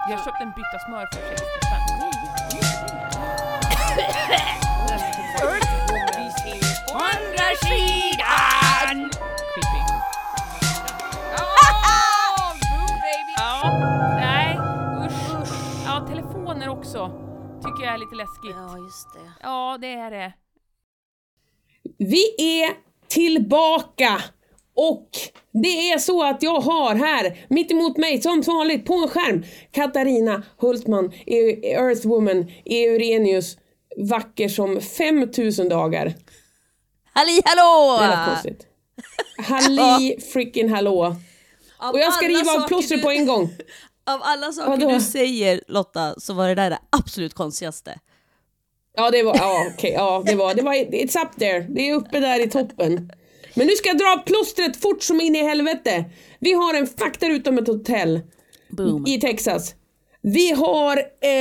Jag köpte en bytta smör för 60 spänn. Andra sidan! Creepy. Boom baby! Ja, nej, usch. Ja, telefoner också. Tycker jag är lite läskigt. Ja, just det. Ja, det är det. Vi är tillbaka och det är så att jag har här mitt emot mig som vanligt på en skärm Katarina Hultman, Earthwoman, Eurenius, vacker som 5000 dagar. Halli hallå! Det är konstigt. Halli freaking hallå. Och jag ska riva av plåstret på en gång. Av alla saker du säger, Lotta, så var det där det absolut konstigaste. Ja, det var, det var, it's up there. Det är uppe där i toppen. Men nu ska jag dra plåstret fort som in i helvete. Vi har en fakta utom ett hotell. Boom. I Texas. Vi har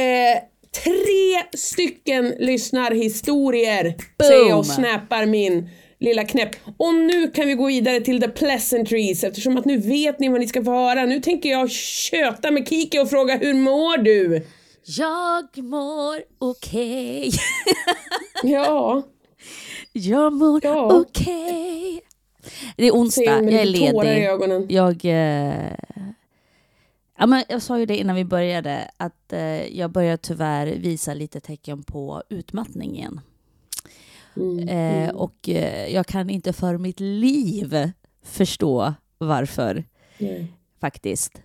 3 stycken lyssnarhistorier. Boom. Säger jag och snappar min lilla knäpp. Och nu kan vi gå vidare till the pleasantries. Eftersom att nu vet ni vad ni ska få höra. Nu tänker jag köta med Kiki och fråga, hur mår du? Jag mår okej. Ja. Jag mår okej. Det är onsdag, jag är ledig. Tårar i ögonen. Jag sa ju det innan vi började att jag börjar tyvärr visa lite tecken på utmattning igen. Och jag kan inte för mitt liv förstå varför. Faktiskt.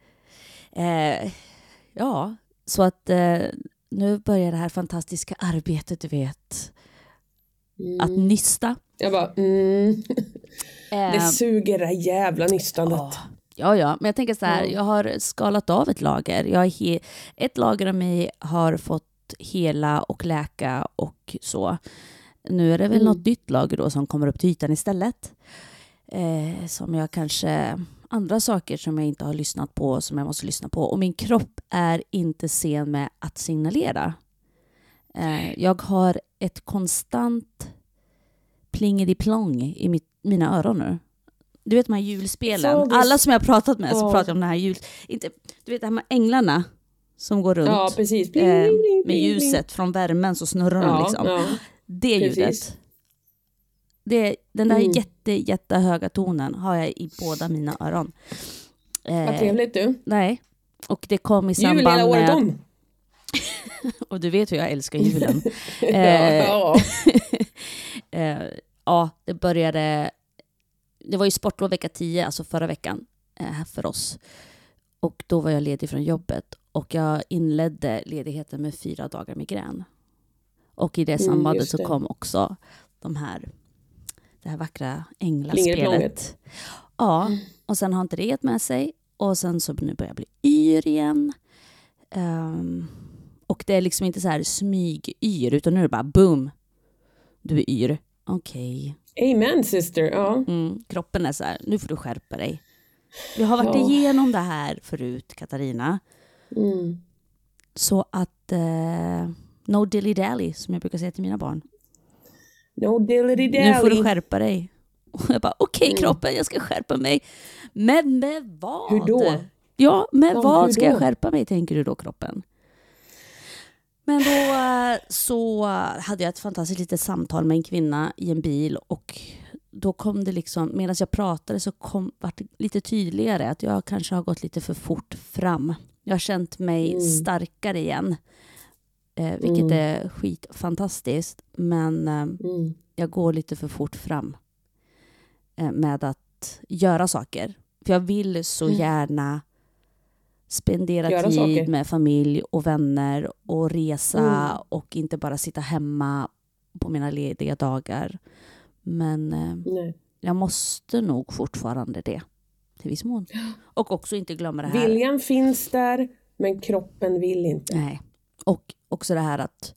Så att nu börjar det här fantastiska arbetet, du vet. Att nysta. Jag bara, det suger det jävla nystandet. Ja, men jag tänker så här, jag har skalat av ett lager. Ett lager av mig har fått hela och läka och så. Nu är det väl något nytt lager då som kommer upp till ytan istället. Som jag kanske... Andra saker som jag inte har lyssnat på, som jag måste lyssna på. Och min kropp är inte sen med att signalera. Jag har ett konstant plingedi-plong i mina öron nu. Du vet de här julspelen. Alla som jag har pratat med så pratar om den här du vet de här änglarna som går runt. Ja, precis. Med ljuset från värmen så snurrar de liksom. Ja. Det ljudet. Den där jättehöga tonen har jag i båda mina öron. Vad trevligt du. Nej. Och det kom i samband med... Jul hela året om. Och du vet hur jag älskar julen. Det började... Det var ju sportlov vecka 10, alltså förra veckan för oss. Och då var jag ledig från jobbet. Och jag inledde ledigheten med 4 dagar migrän. Och i det sambandet så kom också det här vackra änglaspelet. Ja, och sen har inte det gett med sig. Och sen så nu börjar jag bli yr igen. Och det är liksom inte så här smyg-yr, utan nu är det bara boom. Du är yr. Okej. Amen, sister. Ja. Kroppen är så här, nu får du skärpa dig. Vi har varit igenom det här förut, Katarina. Så att no dilly-dally, som jag brukar säga till mina barn. No dilly-dally. Nu får du skärpa dig. Och jag bara, okej, kroppen, jag ska skärpa mig. Men med vad? Hur då? Ja, med vad ska jag skärpa mig, tänker du då, kroppen? Men då så hade jag ett fantastiskt litet samtal med en kvinna i en bil. Och då kom det liksom, medan jag pratade så vart det lite tydligare att jag kanske har gått lite för fort fram. Jag har känt mig starkare igen. Vilket är skitfantastiskt. Men jag går lite för fort fram med att göra saker. För jag vill så gärna spendera tid saker med familj och vänner och resa och inte bara sitta hemma på mina lediga dagar. Men jag måste nog fortfarande det till viss mån. Och också inte glömma det här. Viljan finns där, men kroppen vill inte. Nej. Och också det här att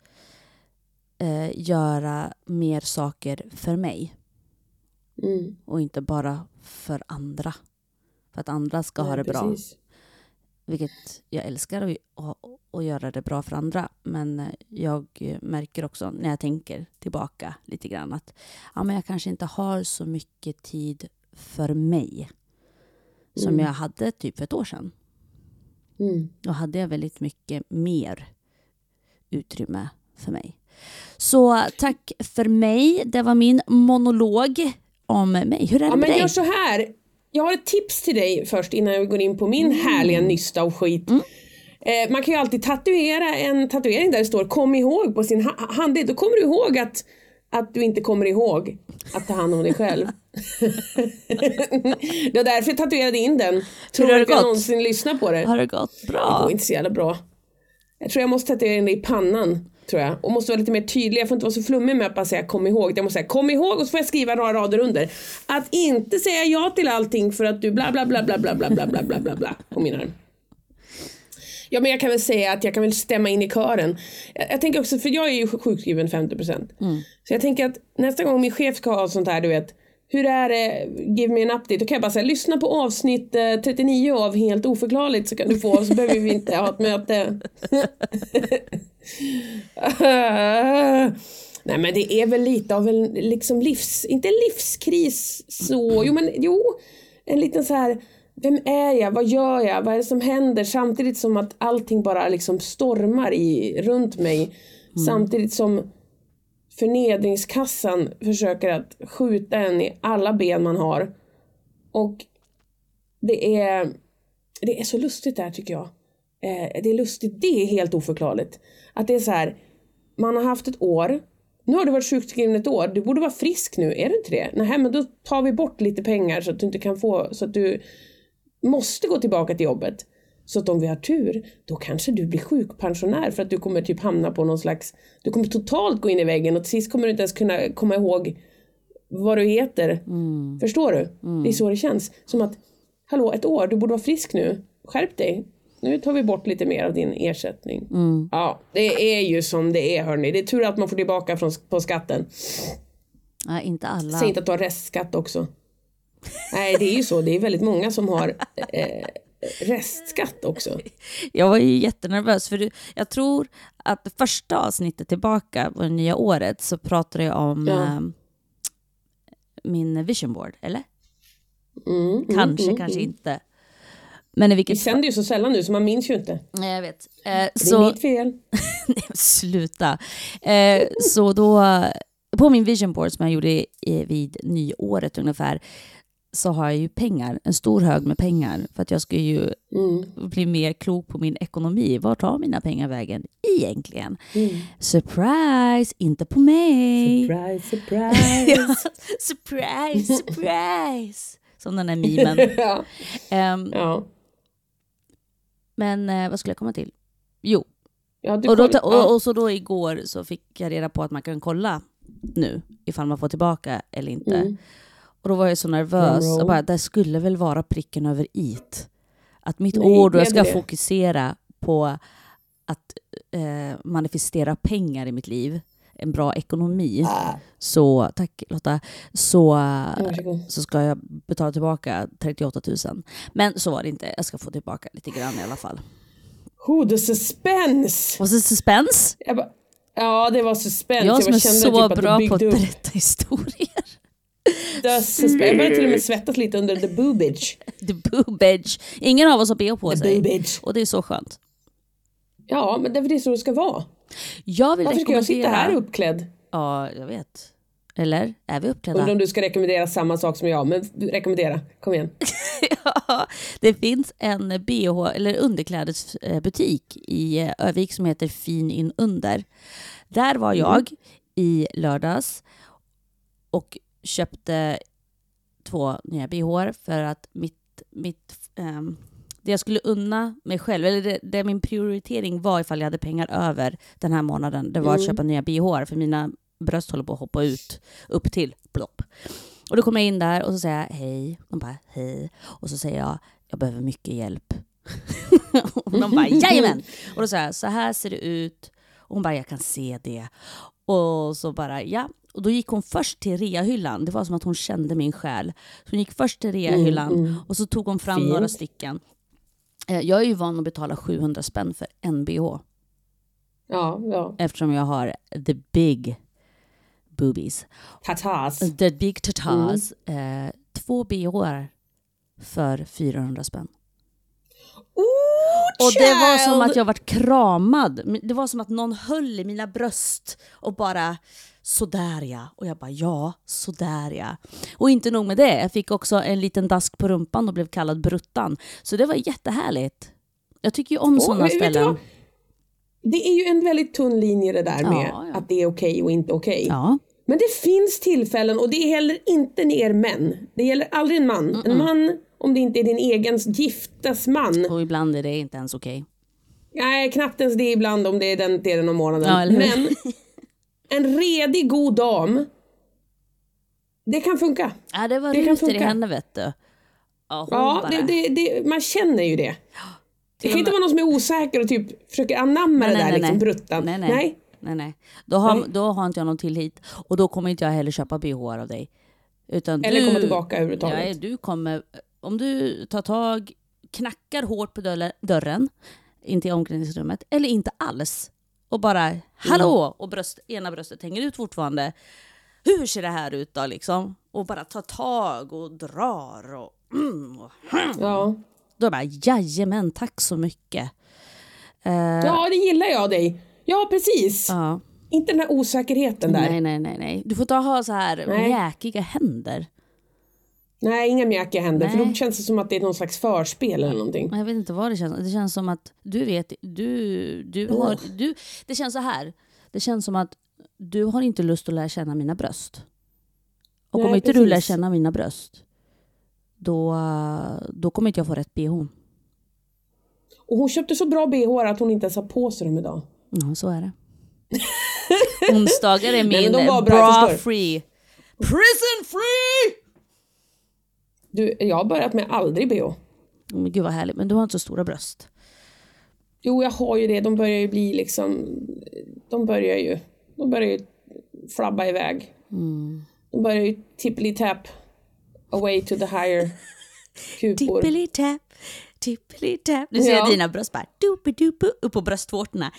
göra mer saker för mig. Och inte bara för andra. För att andra ska ha det bra. Vilket jag älskar att göra det bra för andra. Men jag märker också när jag tänker tillbaka lite grann att men jag kanske inte har så mycket tid för mig som jag hade typ för ett år sedan. Då hade jag väldigt mycket mer utrymme för mig. Så tack för mig. Det var min monolog om mig. Hur är det med dig? Gör så här. Jag har ett tips till dig först innan jag går in på min härliga nysta och skit. Man kan ju alltid tatuera en tatuering där det står kom ihåg på sin handdel. Då kommer du ihåg att du inte kommer ihåg att ta hand om dig själv. Det var därför jag tatuerade in den. Tror du att jag någonsin lyssnar på det? Har det gått bra? Det går inte så jävla bra. Jag tror jag måste tatuera in det i pannan. Tror jag. Och måste vara lite mer tydlig. Jag får inte vara så flummig med att bara säga kom ihåg. Jag måste säga kom ihåg och så får jag skriva några rader under. Att inte säga ja till allting för att du bla bla bla bla bla bla bla bla bla bla bla på min arm. Ja, men jag kan väl säga att jag kan väl stämma in i kören. Jag tänker också, för jag är ju sjukskriven 50%. Så jag tänker att nästa gång min chef ska ha sånt här, du vet, hur är det, give me an update. Då kan jag bara säga, lyssna på avsnitt 39 av Helt oförklarligt så kan du få, så behöver vi inte ha ett möte. Nej, men det är väl lite av en liksom inte livskris så, en liten så här, vem är jag, vad gör jag, vad är det som händer, samtidigt som att allting bara liksom stormar runt mig, samtidigt som förnedringskassan försöker att skjuta en i alla ben man har. Och det är så lustigt där, tycker jag. Det är lustigt, det är helt oförklarligt. Att det är så här, man har haft ett år, nu har du varit sjukskriven ett år, du borde vara frisk nu, är du inte det? Nej, men då tar vi bort lite pengar så att du inte kan få, så att du måste gå tillbaka till jobbet. Så att om vi har tur, då kanske du blir sjukpensionär för att du kommer typ hamna på någon slags, du kommer totalt gå in i väggen och till sist kommer du inte ens kunna komma ihåg vad du heter. Förstår du? Det är så det känns. Som att, hallå, ett år, du borde vara frisk nu. Skärp dig. Nu tar vi bort lite mer av din ersättning. Ja, det är ju som det är, hörni. Det är tur att man får tillbaka på skatten. Nej, inte alla. Säg inte att du har restskatt också. Nej, det är ju så. Det är väldigt många som har restskatt också. Jag var ju jättenervös för jag tror att det första avsnittet tillbaka på det nya året så pratade jag om min vision board, eller? Kanske inte. Men i vilket vi sänder ju så sällan nu så man minns ju inte. Nej, jag vet. Det är mitt fel. Sluta. Så då på min vision board som jag gjorde vid nyåret ungefär, så har jag ju pengar, en stor hög med pengar, för att jag ska ju bli mer klok på min ekonomi. Var tar mina pengar vägen egentligen? Surprise, inte på mig. Surprise, surprise. Surprise, surprise. Som den där memen. Ja. Men vad skulle jag komma till? Jo. Ja, och så då igår så fick jag reda på att man kan kolla nu ifall man får tillbaka eller inte. Och då var jag så nervös. Och bara, det skulle väl vara pricken över it. Att mitt år då jag ska fokusera på att manifestera pengar i mitt liv. En bra ekonomi. Så, tack Lotta. Så ska jag betala tillbaka 38 000. Men så var det inte. Jag ska få tillbaka lite grann i alla fall. The suspense! Was it suspense? Ja, det var suspense. Jag som är så typ bra på att berätta historier. Jag började till och med svettas lite under the boobage. The boobage. Ingen av oss har BH på the sig. Boobage. Och det är så skönt. Ja, men det är så det ska vara. Varför ska jag sitta här uppklädd? Ja, jag vet. Eller? Är vi uppklädda? Undrar om du ska rekommendera samma sak som jag. Men rekommendera, kom igen. Ja, det finns en BH eller underklädesbutik i Övik som heter Fin in under. Där var jag i lördags och köpte 2 nya BH för att det jag skulle unna mig själv, eller det min prioritering var ifall jag hade pengar över den här månaden, det var att köpa nya BH för mina bröst håller på att hoppa upp till plopp. Och då kommer jag in där och så säger jag hej. De bara hej. Och så säger jag behöver mycket hjälp. Och de bara jajamän. Och då säger jag så här ser det ut. Och hon bara jag kan se det. Och så bara ja. Och då gick hon först till reahyllan. Det var som att hon kände min själ. Så hon gick först till reahyllan. Och så tog hon fram några stycken. Jag är ju van att betala 700 spänn för en BH. Ja. Eftersom jag har the big boobies. Tatas. The big tatas. 2 BH:ar för 400 spänn. Och det var som att jag vart kramad. Det var som att någon höll i mina bröst och bara sådär ja. Och jag bara ja, sådär ja. Och inte nog med det. Jag fick också en liten dask på rumpan och blev kallad bruttan. Så det var jättehärligt. Jag tycker ju om sådana ställen. Det är ju en väldigt tunn linje det där med att det är okej och inte okej. Ja. Men det finns tillfällen, och det är heller inte er män. Det gäller aldrig en man. En man, om det inte är din egen giftas man. Och ibland är det inte ens okej. Nej, knappt ens det ibland om det är den delen av månaden. Ja, eller hur? Men en redig god dam, det kan funka. Ja, det var Det kan ruter i funka. henne, vet du. Ja, Ja, man känner ju det. Det kan inte vara någon som är osäker och typ försöker anamma det där liksom bruttan. Nej. Då har inte jag någon tillit. Och då kommer inte jag heller köpa BH av dig. Utan Eller komma tillbaka överhuvudtaget. Nej, du kommer, om du tar tag, knackar hårt på dörren, inte i omklädningsrummet, eller inte alls. Och bara, hallå! Och ena bröstet hänger ut fortfarande. Hur ser det här ut då liksom? Och bara ta tag och drar och... Ja. Då bara, jajamän, tack så mycket. Ja, det gillar jag dig. Ja, precis. Ja. Inte den här osäkerheten där. Nej. Du får ha så här mjäkiga händer. Nej, inga mjäkiga händer. Nej. För då känns det som att det är någon slags förspel eller någonting. Jag vet inte vad det känns. Det känns som att du vet, det känns så här. Det känns som att du har inte lust att lära känna mina bröst. Och om inte du lär känna mina bröst, då kommer inte jag få rätt BH. Och hon köpte så bra BH att hon inte ens har på sig dem idag. Ja, så är det. Onsdagar är min bra free. Prison free! Du, jag har börjat med aldrig BH. Men gud vad härligt, men du har inte så stora bröst. Jo, jag har ju det. De börjar ju bli liksom... De börjar ju flabba iväg. De börjar ju tippeli-tap away to the higher kupor. Tippeli-tap. Du ser dina bröst bara dupi-dupu upp på bröstvårtorna.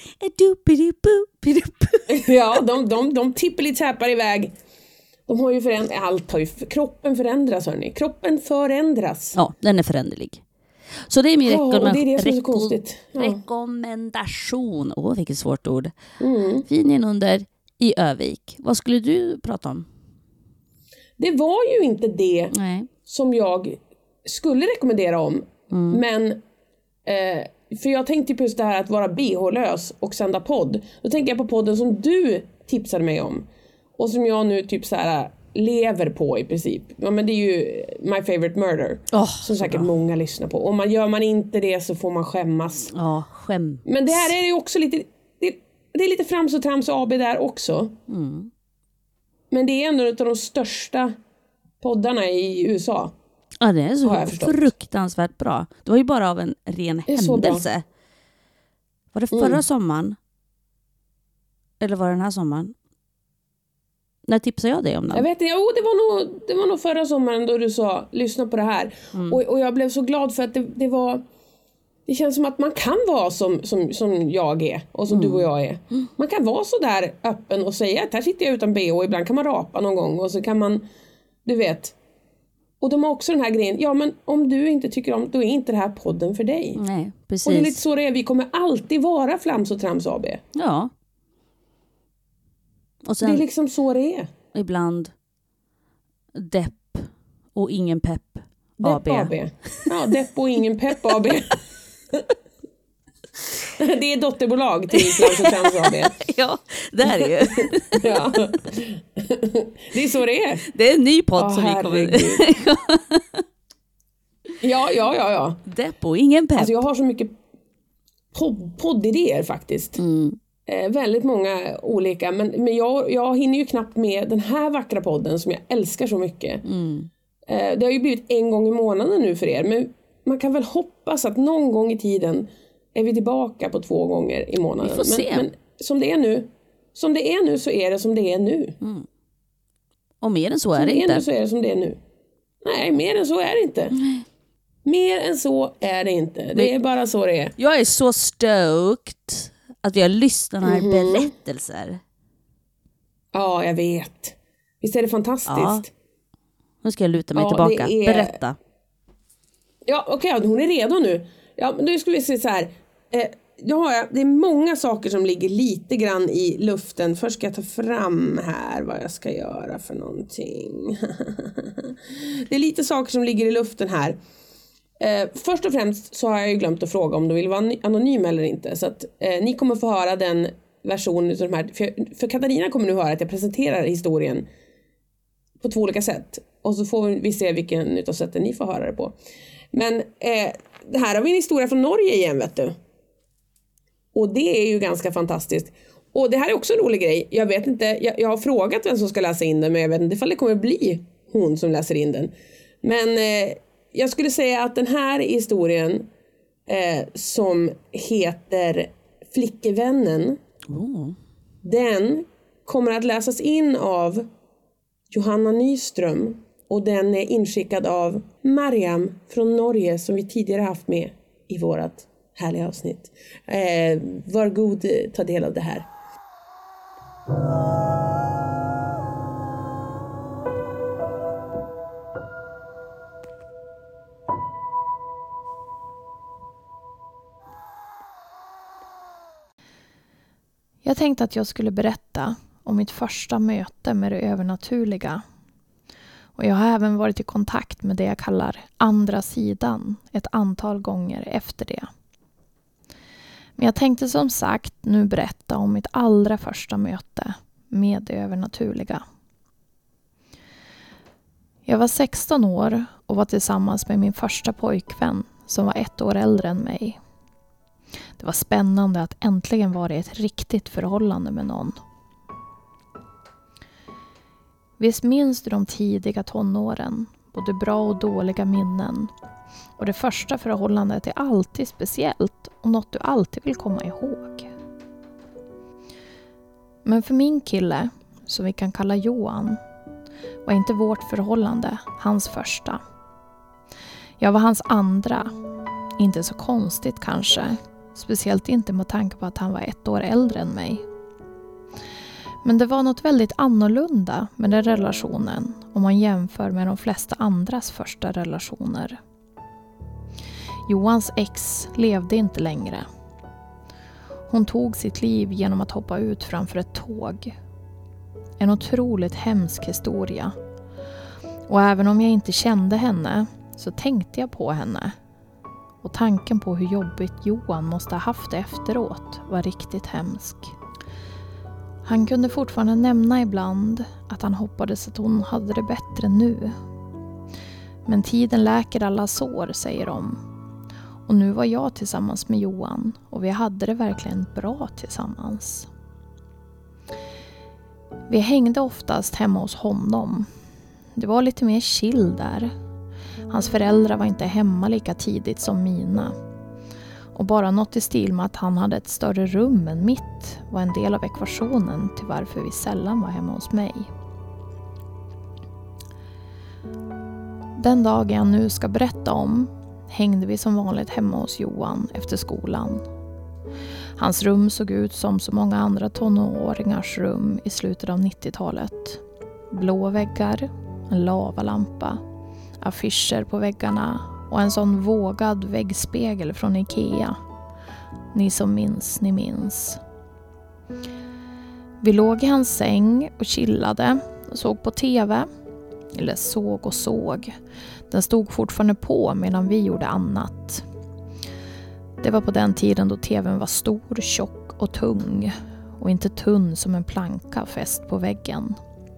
Ja, de tippeli-tappar iväg. De har ju kroppen förändras, hörni. Kroppen förändras. Ja, den är föränderlig. Så det är min det är det som är så konstigt. rekommendation. Vilket svårt ord. Finjen under i Övik. Vad skulle du prata om? Det var ju inte det som jag skulle rekommendera om. Men för jag tänkte på just det här att vara BH-lös och sända podd. Då tänker jag på podden som du tipsade mig om. Och som jag nu typ så här lever på i princip. Ja, men det är ju My Favorite Murder. Som säkert många lyssnar på. Och gör man inte det så får man skämmas. Ja, skäms. Men det här är ju också lite... Det är lite Frams och Trams AB där också. Men det är ändå ett av de största poddarna i USA. Ja, det är så fruktansvärt bra. Det var ju bara av en ren händelse. Var det förra sommaren? Eller var det den här sommaren? När tipsade jag dig om den? Jag vet inte, det var nog förra sommaren då du sa, lyssna på det här. Och jag blev så glad för att det känns som att man kan vara som jag är och som du och jag är. Man kan vara så där öppen och säga att här sitter jag utan BH, ibland kan man rapa någon gång och så kan man, du vet. Och de har också den här grejen, ja men om du inte tycker om, då är inte det här podden för dig. Nej, precis. Och det är lite så det är, vi kommer alltid vara Flams och Trams AB. Ja. Och sen, det är liksom så det är. Ibland depp och ingen pepp AB. Ja, depp och ingen pepp AB. Det är dotterbolag till Flams och Trams AB. Ja, det är det ju. Ja. Det är så det är. Det är en ny podd som vi kommer... Ja. Depp och ingen pepp. Alltså jag har så mycket poddidéer faktiskt. Väldigt många olika. Men jag hinner ju knappt med den här vackra podden som jag älskar så mycket. Det har ju blivit en gång i månaden nu för er. Men man kan väl hoppas att någon gång i tiden är vi tillbaka på 2 gånger i månaden. Vi får se. Men som det är nu så är det som det är nu. Och mer än så är det inte. Som det är nu så är det som det är nu. Nej, mer än så är det inte. Mer än så är det inte. Det är bara så det är. Jag är så stoked att vi har lyssnarberättelser. Ja, jag vet. Visst är det fantastiskt? Ja. Nu ska jag luta mig tillbaka. Berätta. Ja, okej, hon är redo nu. Ja, men nu ska vi se så här. Ja, det är många saker som ligger lite grann i luften. Först ska jag ta fram här vad jag ska göra för någonting. Det är lite saker som ligger i luften här. Först och främst så har jag ju glömt att fråga om du vill vara anonym eller inte. Så att ni kommer få höra den versionen av de här. För Katarina kommer nu höra att jag presenterar historien på 2 olika sätt. Och så får vi se vilken utav sätten ni får höra det på. Men det här har vi en historia från Norge igen, vet du. Och det är ju ganska fantastiskt. Och det här är också en rolig grej. Jag vet inte, jag har frågat vem som ska läsa in den, men jag vet inte ifall det kommer bli hon som läser in den. Men jag skulle säga att den här historien som heter Flickevännen, den kommer att läsas in av Johanna Nyström. Och den är inskickad av Mariam från Norge som vi tidigare haft med i vårat härliga avsnitt. Var god, ta del av det här. Jag tänkte att jag skulle berätta om mitt första möte med det övernaturliga. Och jag har även varit i kontakt med det jag kallar andra sidan ett antal gånger efter det. Men jag tänkte som sagt nu berätta om mitt allra första möte med det övernaturliga. Jag var 16 år och var tillsammans med min första pojkvän som var 1 år äldre än mig. Det var spännande att äntligen vara i ett riktigt förhållande med någon. Visst minns du de tidiga tonåren, både bra och dåliga minnen. Och det första förhållandet är alltid speciellt och något du alltid vill komma ihåg. Men för min kille, som vi kan kalla Johan, var inte vårt förhållande hans första. Jag var hans andra. Inte så konstigt kanske. Speciellt inte med tanke på att han var 1 år äldre än mig. Men det var något väldigt annorlunda med den relationen om man jämför med de flesta andras första relationer. Johans ex levde inte längre. Hon tog sitt liv genom att hoppa ut framför ett tåg. En otroligt hemsk historia. Och även om jag inte kände henne så tänkte jag på henne. Och tanken på hur jobbigt Johan måste ha haft det efteråt var riktigt hemsk. Han kunde fortfarande nämna ibland att han hoppades att hon hade det bättre nu. Men tiden läker alla sår, säger de. Och nu var jag tillsammans med Johan och vi hade det verkligen bra tillsammans. Vi hängde oftast hemma hos honom. Det var lite mer chill där. Hans föräldrar var inte hemma lika tidigt som mina. Och bara något i stil med att han hade ett större rum än mitt var en del av ekvationen till varför vi sällan var hemma hos mig. Den dagen jag nu ska berätta om hängde vi som vanligt hemma hos Johan efter skolan. Hans rum såg ut som så många andra tonåringars rum i slutet av 90-talet. Blå väggar, en lavalampa, affischer på väggarna och en sån vågad väggspegel från Ikea. Ni som minns, ni minns. Vi låg i hans säng och chillade och såg på tv. Eller såg och såg. Den stod fortfarande på medan vi gjorde annat. Det var på den tiden då tvn var stor, tjock och tung. Och inte tunn som en planka fäst på väggen.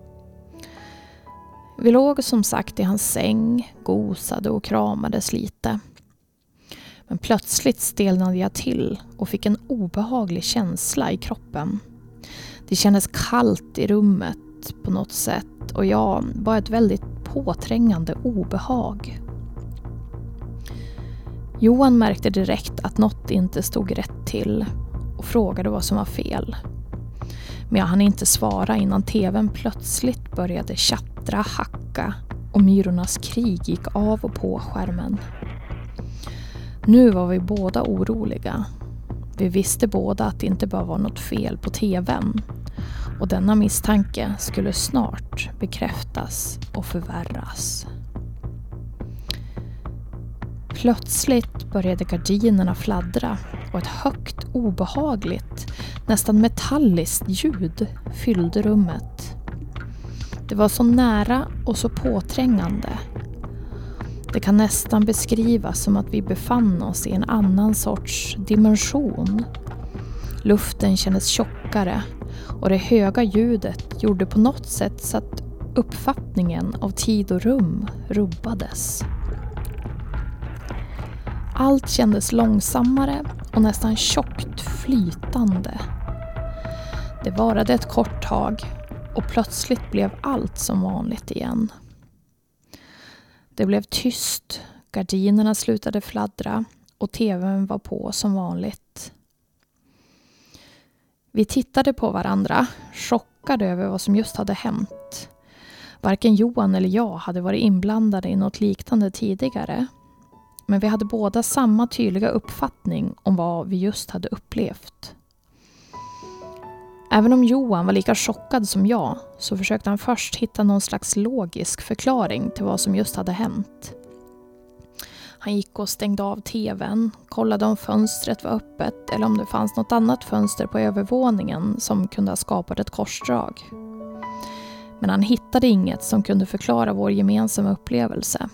Vi låg som sagt i hans säng, gosade och kramades lite. Men plötsligt stelnade jag till och fick en obehaglig känsla i kroppen. Det kändes kallt i rummet på något sätt och jag var ett väldigt påträngande obehag. Johan märkte direkt att något inte stod rätt till och frågade vad som var fel. Men jag hann inte svara innan tvn plötsligt började tjattra, hacka och myrornas krig gick av och på skärmen. Nu var vi båda oroliga. Vi visste båda att det inte bara var något fel på tvn. Och denna misstanke skulle snart bekräftas och förvärras. Plötsligt började gardinerna fladdra och ett högt, obehagligt, nästan metalliskt ljud fyllde rummet. Det var så nära och så påträngande. Det kan nästan beskrivas som att vi befann oss i en annan sorts dimension. Luften kändes tjockare och det höga ljudet gjorde på något sätt så att uppfattningen av tid och rum rubbades. Allt kändes långsammare och nästan tjockt flytande. Det varade ett kort tag och plötsligt blev allt som vanligt igen. Det blev tyst, gardinerna slutade fladdra och tvn var på som vanligt. Vi tittade på varandra, chockade över vad som just hade hänt. Varken Johan eller jag hade varit inblandade i något liknande tidigare. Men vi hade båda samma tydliga uppfattning om vad vi just hade upplevt. Även om Johan var lika chockad som jag så försökte han först hitta någon slags logisk förklaring till vad som just hade hänt. Han gick och stängde av tvn, kollade om fönstret var öppet eller om det fanns något annat fönster på övervåningen som kunde ha skapat ett korsdrag. Men han hittade inget som kunde förklara vår gemensamma upplevelse.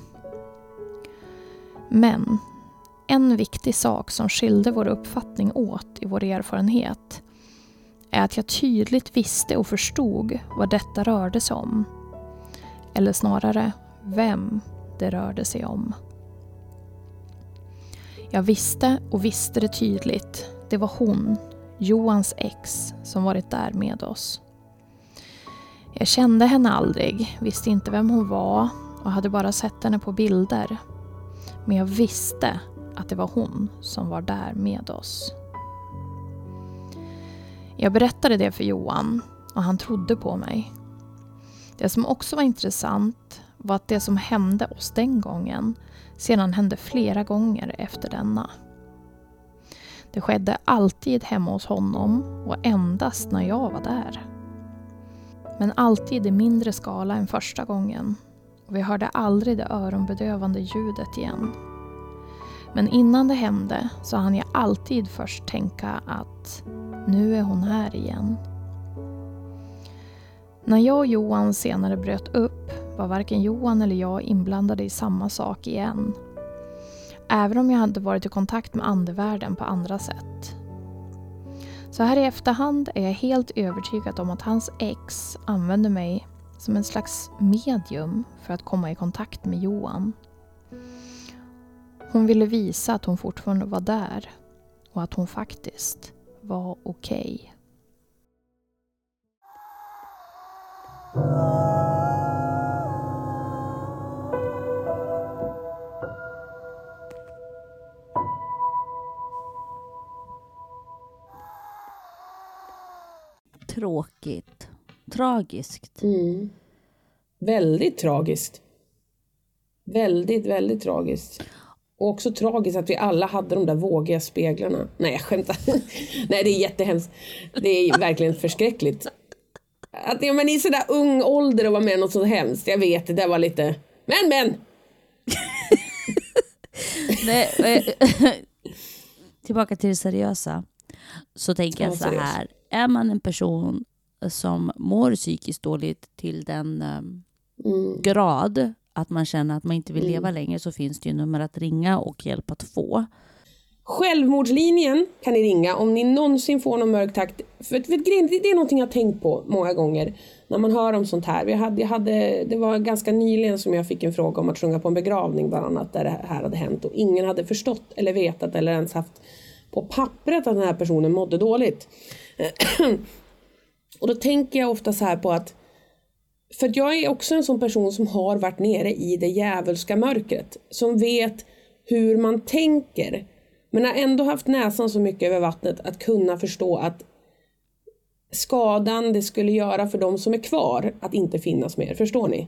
Men en viktig sak som skilde vår uppfattning åt i vår erfarenhet är att jag tydligt visste och förstod vad detta rörde sig om. Eller snarare, vem det rörde sig om. Jag visste och visste det tydligt. Det var hon, Johans ex, som varit där med oss. Jag kände henne aldrig, visste inte vem hon var och hade bara sett henne på bilder. Men jag visste att det var hon som var där med oss. Jag berättade det för Johan och han trodde på mig. Det som också var intressant var att det som hände oss den gången sedan hände flera gånger efter denna. Det skedde alltid hemma hos honom och endast när jag var där. Men alltid i mindre skala än första gången. Och vi hörde aldrig det öronbedövande ljudet igen. Men innan det hände så hann jag alltid först tänka att nu är hon här igen. När jag och Johan senare bröt upp var varken Johan eller jag inblandade i samma sak igen. Även om jag hade varit i kontakt med andevärlden på andra sätt. Så här i efterhand är jag helt övertygad om att hans ex använde mig som en slags medium för att komma i kontakt med Johan. Hon ville visa att hon fortfarande var där och att hon faktiskt var okej. Tråkigt. Tragiskt. Väldigt tragiskt. Väldigt, väldigt tragiskt. Och också tragiskt att vi alla hade de där vågiga speglarna. Nej, jag skämtar. Nej, det är jättehemskt. Det är verkligen förskräckligt. Att men i sådär ung ålder och vara med något så hemskt. Jag vet, det där var lite... Men! Nej, tillbaka till det seriösa. Så tänker jag så här. Är man en person som mår psykiskt dåligt till den grad att man känner att man inte vill leva längre, så finns det ju nummer att ringa och hjälp att få. Självmordslinjen kan ni ringa om ni någonsin får någon mörk takt. För det är någonting jag har tänkt på många gånger när man hör om sånt här. Det var ganska nyligen som jag fick en fråga om att sjunga på en begravning bland annat, där det här hade hänt. Och ingen hade förstått eller vetat eller ens haft på pappret att den här personen mådde dåligt. Och då tänker jag ofta så här på att, för att jag är också en sån person som har varit nere i det djävulska mörkret. Som vet hur man tänker. Men har ändå haft näsan så mycket över vattnet att kunna förstå att skadan det skulle göra för de som är kvar att inte finnas mer. Förstår ni?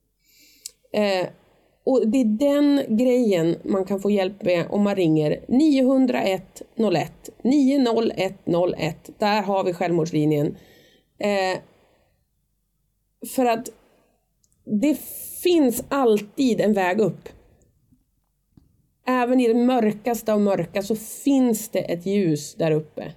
Och det är den grejen man kan få hjälp med om man ringer 901 01 90101. Där har vi självmordslinjen. För att det finns alltid en väg upp. även i det mörkaste av mörka så finns det ett ljus där uppe.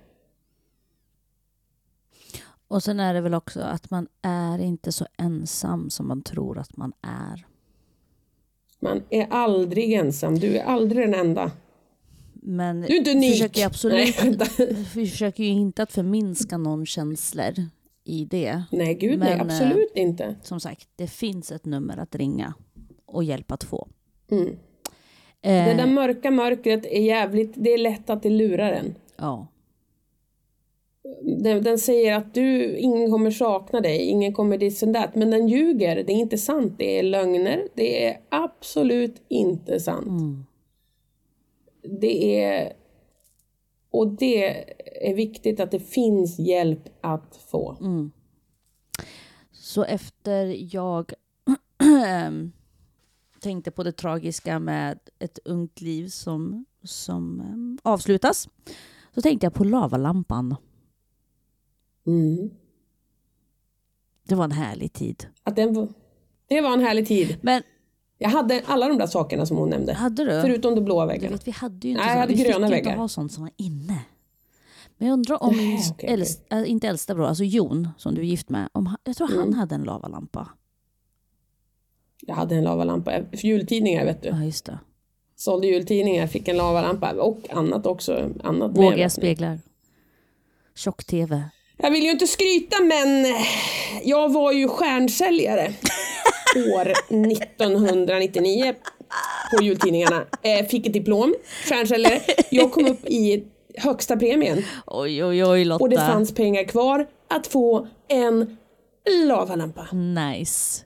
Och sen är det väl också att man är inte så ensam som man tror att man är. Man är aldrig ensam. Du är aldrig den enda. Men du är inte unik. Försöker absolut, vi försöker ju inte att förminska någon känslor i det. Nej, gud, men, nej, absolut inte. Som sagt, det finns ett nummer att ringa och hjälp att få. Mm. Det där mörka mörkret är jävligt, det är lätt att det lurar en. Ja. Den säger att ingen kommer sakna dig, ingen kommer det, men den ljuger, det är inte sant, det är lögner, det är absolut inte sant. Mm. Det är viktigt att det finns hjälp att få. Mm. Så efter jag tänkte på det tragiska med ett ungt liv som avslutas, så tänkte jag på lavalampan. Mm. Det var en härlig tid. Det var en härlig tid. Men jag hade alla de där sakerna som hon nämnde. Hade du? Förutom de blåa väggarna. Vi hade ju inte Nej, jag hade gröna väggar. inte ha sånt som var inne. Men jag undrar om inte äldsta bror, alltså Jon som du är gift med, jag tror han hade en lavalampa. Jag hade en lavalampa. Jultidningar, vet du. Ja, just det. Sålde jultidningar, fick en lavalampa och annat också. Vågiga speglar. Tjock-tv. Jag vill ju inte skryta, men jag var ju stjärnsäljare år 1999 på jultidningarna. Fick ett diplom, stjärnsäljare. Jag kom upp i högsta premien. Oj, Lotta. Och det fanns pengar kvar att få en lavalampa. Nice.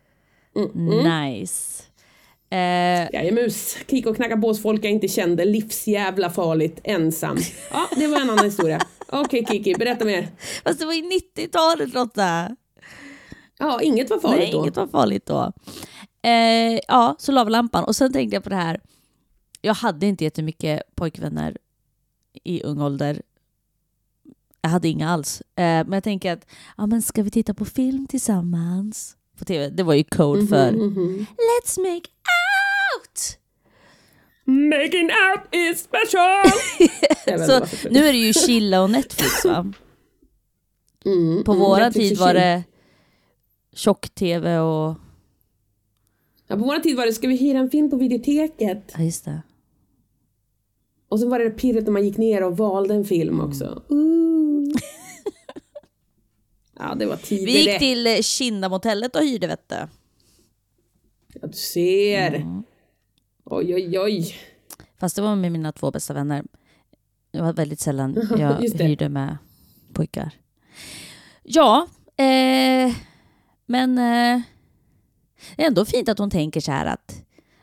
Nice. Jag är mus. Kika och knacka båsfolk jag inte kände. Livsjävla farligt. Ensam. Ja, det var en annan historia. Okej, Kiki, berätta mer. Fast det var i 90-talet, Lotta. Ja, inget var farligt då. Nej, inget var farligt då. Ja, så lavalampan. Och sen tänkte jag på det här. Jag hade inte jättemycket pojkvänner i ung ålder. Jag hade inga alls. Men jag tänker att men ska vi titta på film tillsammans? På TV. Det var ju code för Let's make out! Making out is special! Så nu är det ju chilla och Netflix, va? På våran tid var det tjock-tv och... Ja, på våran tid var det, ska vi hyra en film på videoteket? Ja, just det. Och så var det pirret när man gick ner och valde en film också. Ja, det var tider. Vi gick till Kindamotellet och hyrde, vet du. Ja, du ser. Oj. Fast det var med mina 2 bästa vänner. Det var väldigt sällan jag hyrde med pojkar. Ja, men det är ändå fint att hon tänker så här att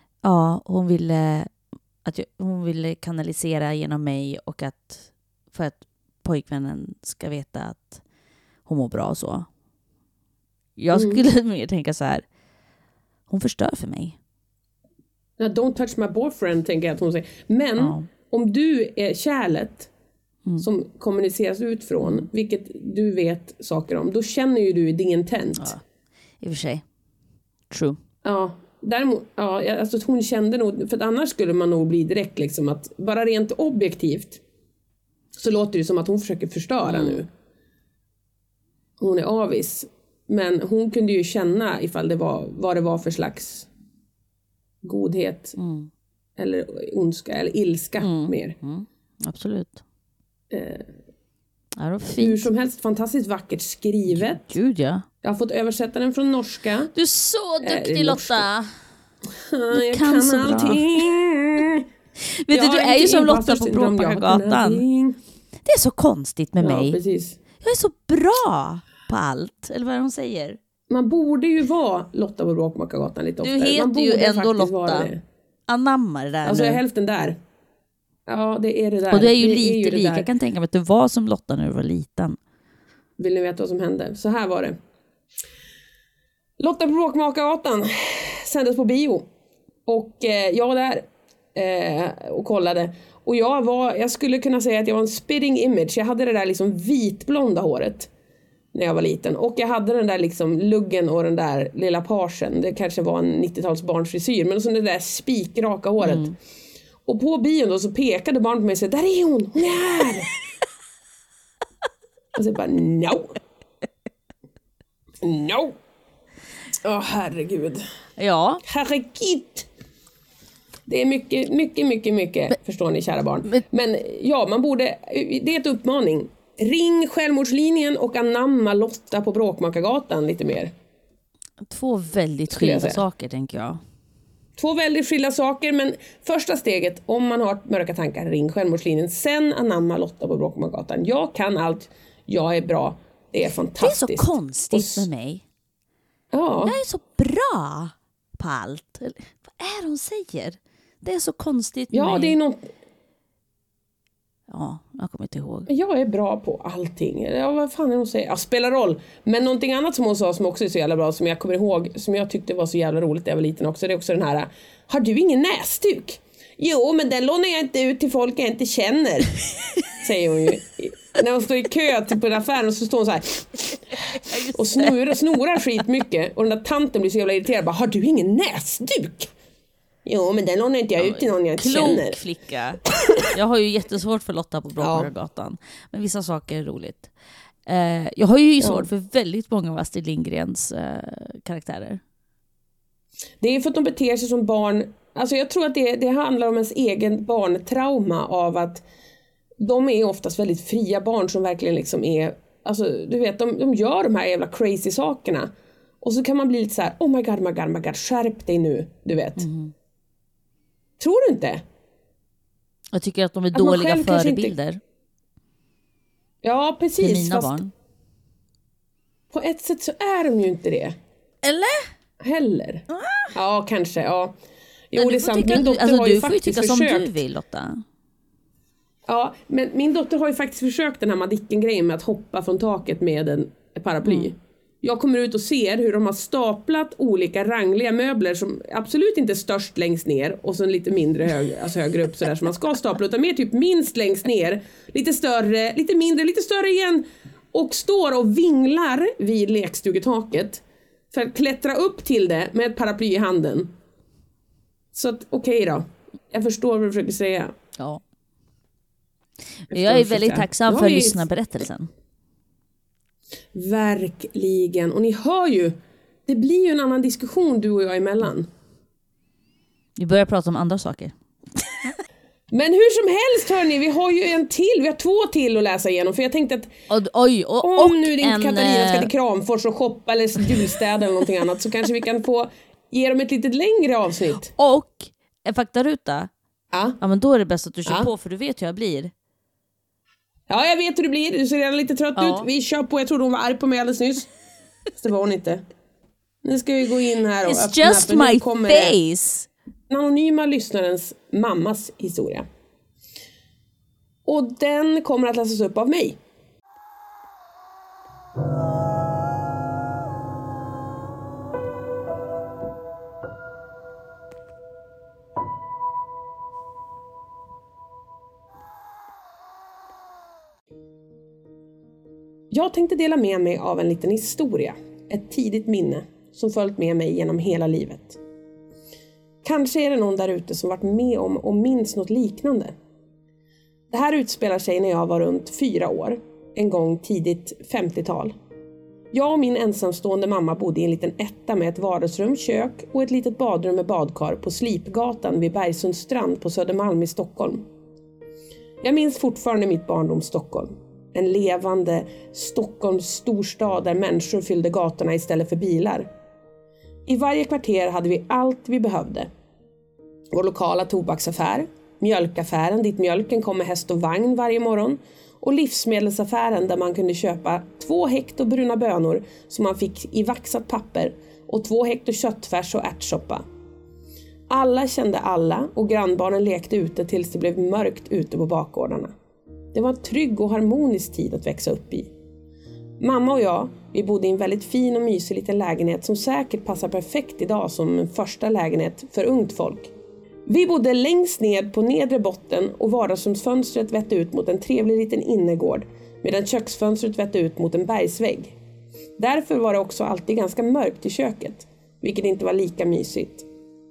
hon ville kanalisera genom mig och för att pojkvännen ska veta att hon mår bra och så. Jag skulle mer tänka så här, hon förstör för mig. Don't touch my boyfriend, tänker jag att hon säger. Men om du är kärlet som kommuniceras ut från, vilket du vet saker om, då känner ju du din intent. Ja, i och för sig. True. Ja, däremot, alltså hon kände nog, för att annars skulle man nog bli direkt liksom att, bara rent objektivt så låter det som att hon försöker förstöra nu. Hon är avis. Men hon kunde ju känna ifall det var vad det var för slags godhet eller ondska eller ilska mer. Absolut. Ja, fint. Hur som helst fantastiskt vackert skrivet. Gud, ja. Jag har fått översätta den från norska. Du är så duktig, Lotta. Jag kan så bra. allting. Vet du är ju som Lotta på Bråkmakargatan. Det är så konstigt med mig. Precis. Jag är så bra på allt. Eller vad är det hon säger? Man borde ju vara Lotta på Bråkmakargatan lite oftare. Du heter ju ändå Lotta. Det. Anammar det där alltså nu. Jag är hälften där. Ja, det är det där. Och du är ju det lite är ju lik. där. Jag kan tänka mig att du var som Lotta när du var liten. Vill ni veta vad som hände? Så här var det. Lotta på Bråkmakargatan sändes på bio. Och jag var där och kollade. Och jag skulle kunna säga att jag var en spitting image. Jag hade det där liksom vitblonda håret när jag var liten. Och jag hade den där liksom luggen och den där lilla parsen. Det kanske var en 90-tals barnfrisyr. Men så det där spikraka håret. Och på bion då så pekade barnet på mig och sa, där är hon är här. Och så bara, no. Herregud. Ja. Herregud. Det är mycket, förstår ni kära barn. Men ja, man borde, det är ett uppmaning. Ring självmordslinjen och anamma Lotta på Bråkmakargatan lite mer. 2 väldigt skilda saker, tänker jag. 2 väldigt skilda saker, men första steget, om man har mörka tankar, ring självmordslinjen. Sen anamma Lotta på Bråkmakargatan. Jag kan allt, jag är bra, det är fantastiskt. Det är så konstigt med mig. Ja. Jag är så bra på allt. Vad är det hon säger? Det är så konstigt med mig. Det är något... Ja, jag kommer inte ihåg. Jag är bra på allting. Ja, vad fan är hon säger? Ja, spelar roll. Men någonting annat som hon sa som också är så jävla bra, som jag kommer ihåg, som jag tyckte var så jävla roligt när jag var liten också, det är också den här: har du ingen näsduk? Jo, men den lånar jag inte ut till folk jag inte känner. Säger hon ju. När hon står i kö till på den affären, så står hon så här och snorar skit mycket. Och den där tanten blir så jävla irriterad. Bara, har du ingen näsduk? Jo, men den lånar inte jag ut till någon jag inte känner. Klok flicka. Jag har ju jättesvårt för Lotta på Bråkmakargatan. Men vissa saker är roligt. Jag har ju svårt för väldigt många av Astrid Lindgrens karaktärer. Det är för att de beter sig som barn. Alltså jag tror att det handlar om ens egen barntrauma av att de är oftast väldigt fria barn som verkligen liksom är, alltså du vet, de gör de här jävla crazy sakerna. Och så kan man bli lite så här: oh my god, skärp dig nu, du vet. Tror du inte? Jag tycker att de är dåliga förebilder. Inte... Ja, precis. Till mina barn. På ett sätt så är de ju inte det. Eller? Heller. Ja, kanske, ja. Jo, det är sant. Min dotter har ju faktiskt försökt. Som du vill, Lotta. Ja, men min dotter har ju faktiskt försökt den här Madicken-grejen med att hoppa från taket med en paraply. Jag kommer ut och ser hur de har staplat olika rangliga möbler som absolut inte är störst längst ner och så lite mindre högre upp sådär som man ska stapla, utan mer typ minst längst ner, lite större, lite mindre, lite större igen, och står och vinglar vid lekstugetaket för att klättra upp till det med ett paraply i handen. Så att okej då. Jag förstår vad du försöker säga. Ja. Jag är väldigt tacksam för lyssnarberättelsen. Verkligen. Och ni hör ju, det blir ju en annan diskussion du och jag emellan. Vi börjar prata om andra saker. Men hur som helst hörni, vi har ju en till, vi har 2 till att läsa igenom. För jag tänkte att om nu din Katarina ska till Kramfors och shoppa eller julstäda eller någonting annat, så kanske vi kan få ge dem ett lite längre avsnitt. Och en faktaruta. Ja, men då är det bäst att du kör på, för du vet hur jag blir. Ja, jag vet hur det blir. Du ser redan lite trött ut. Vi kör på. Jag trodde hon var arg på mig alldeles nyss. Det var hon inte. Nu ska vi gå in här och It's just my face. Den anonyma lyssnarens mammas historia. Och den kommer att läsas upp av mig. Jag tänkte dela med mig av en liten historia, ett tidigt minne som följt med mig genom hela livet. Kanske är det någon där ute som varit med om och minns något liknande. Det här utspelar sig när jag var runt 4 år, en gång tidigt 50-tal. Jag och min ensamstående mamma bodde i en liten etta med ett vardagsrum, kök och ett litet badrum med badkar på Slipgatan vid Bergsundstrand på Södermalm i Stockholm. Jag minns fortfarande mitt barndoms Stockholm. En levande Stockholms storstad där människor fyllde gatorna istället för bilar. I varje kvarter hade vi allt vi behövde. Vår lokala tobaksaffär, mjölkaffären dit mjölken kom med häst och vagn varje morgon, och livsmedelsaffären där man kunde köpa 2 hekto bruna bönor som man fick i vaxat papper och 2 hekto köttfärs och ärtsoppa. Alla kände alla och grannbarnen lekte ute tills det blev mörkt ute på bakgårdarna. Det var en trygg och harmonisk tid att växa upp i. Mamma och jag, vi bodde i en väldigt fin och mysig liten lägenhet som säkert passar perfekt idag som en första lägenhet för ungt folk. Vi bodde längst ned på nedre botten och vardagsrumsfönstret vette ut mot en trevlig liten innergård, medan köksfönstret vette ut mot en bergsvägg. Därför var det också alltid ganska mörkt i köket, vilket inte var lika mysigt.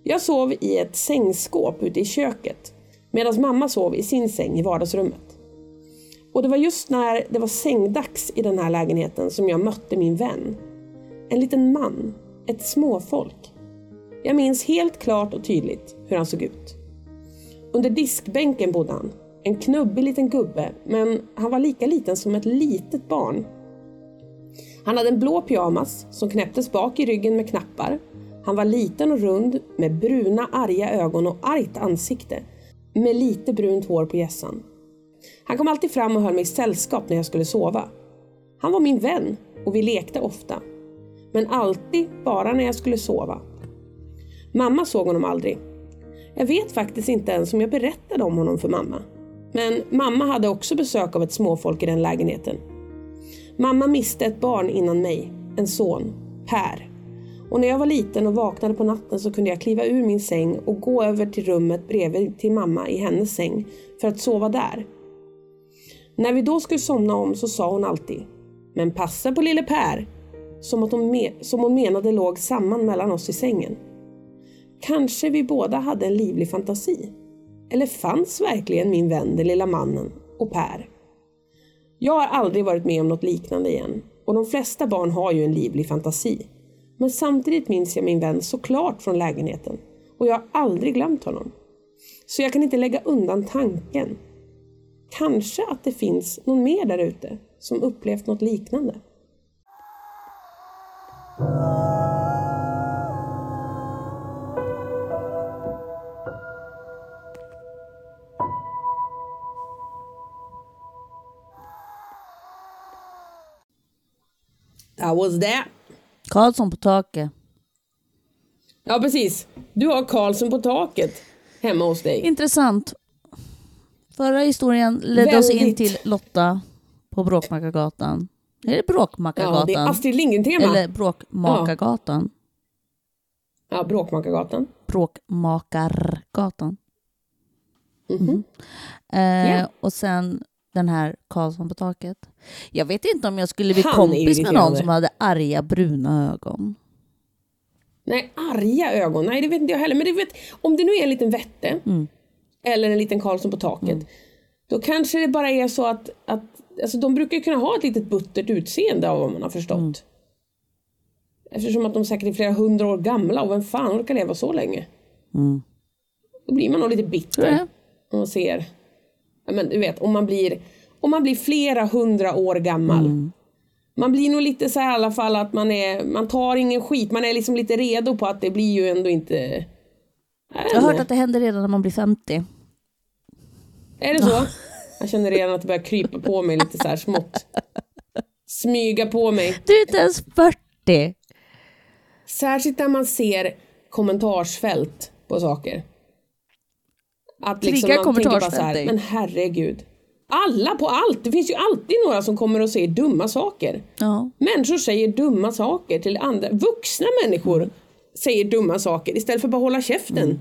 Jag sov i ett sängskåp ute i köket medan mamma sov i sin säng i vardagsrummet. Och det var just när det var sängdags i den här lägenheten som jag mötte min vän. En liten man, ett småfolk. Jag minns helt klart och tydligt hur han såg ut. Under diskbänken bodde han. En knubbig liten gubbe, men han var lika liten som ett litet barn. Han hade en blå pyjamas som knäpptes bak i ryggen med knappar. Han var liten och rund med bruna arga ögon och argt ansikte. Med lite brunt hår på hjässan. Han kom alltid fram och höll mig i sällskap när jag skulle sova. Han var min vän och vi lekte ofta. Men alltid bara när jag skulle sova. Mamma såg honom aldrig. Jag vet faktiskt inte ens om jag berättade om honom för mamma. Men mamma hade också besök av ett småfolk i den lägenheten. Mamma miste ett barn innan mig, en son, Per. Och när jag var liten och vaknade på natten så kunde jag kliva ur min säng och gå över till rummet bredvid till mamma i hennes säng för att sova där. När vi då skulle somna om så sa hon alltid: men passa på lille Per. Som hon menade låg samman mellan oss i sängen. Kanske vi båda hade en livlig fantasi. Eller fanns verkligen min vän, den lilla mannen, och Per? Jag har aldrig varit med om något liknande igen. Och de flesta barn har ju en livlig fantasi. Men samtidigt minns jag min vän så klart från lägenheten. Och jag har aldrig glömt honom. Så jag kan inte lägga undan tanken. Kanske att det finns någon mer där ute som upplevt något liknande. That was that. Karlsson på taket. Ja, precis. Du har Karlsson på taket hemma hos dig. Intressant. Förra historien ledde oss in Väldigt. till Lotta på Bråkmakargatan. Är det Bråkmakargatan? Ja, det är Astrid Lindgren-tema. Eller Bråkmakargatan. Ja, Bråkmakargatan. Bråkmakargatan. Mhm. Ja. Och sen den här Karlsson på taket. Jag vet inte om jag skulle bli Han är kompis med någon irriterande. som hade arga bruna ögon. Nej, arga ögon. Nej, det vet inte jag heller. Men det vet, om det nu är en liten vätte eller en liten Karlsson på taket, då kanske det bara är så att alltså, de brukar kunna ha ett litet buttert utseende av vad man har förstått. Eftersom att de säkert är flera 100 år gamla, och vem fan orkar leva så länge? Då blir man nog lite bitter. Om man ser, ja, men du vet, om man blir flera 100 år gammal. Man blir nog lite så här i alla fall att man tar ingen skit. Man är liksom lite redo på att det blir ju ändå inte. Jag har hört att det händer redan när man blir 50. Är det så? Jag känner redan att det börjar krypa på mig lite så här smått. Smyga på mig. Du är inte ens 40. Särskilt när man ser kommentarsfält på saker. Att liksom Triggar man tänker bara så kommentarsfält dig. här, men herregud. Alla på allt. Det finns ju alltid några som kommer och säger dumma saker. Ja. Människor säger dumma saker till andra. Vuxna människor säger dumma saker istället för att bara hålla käften.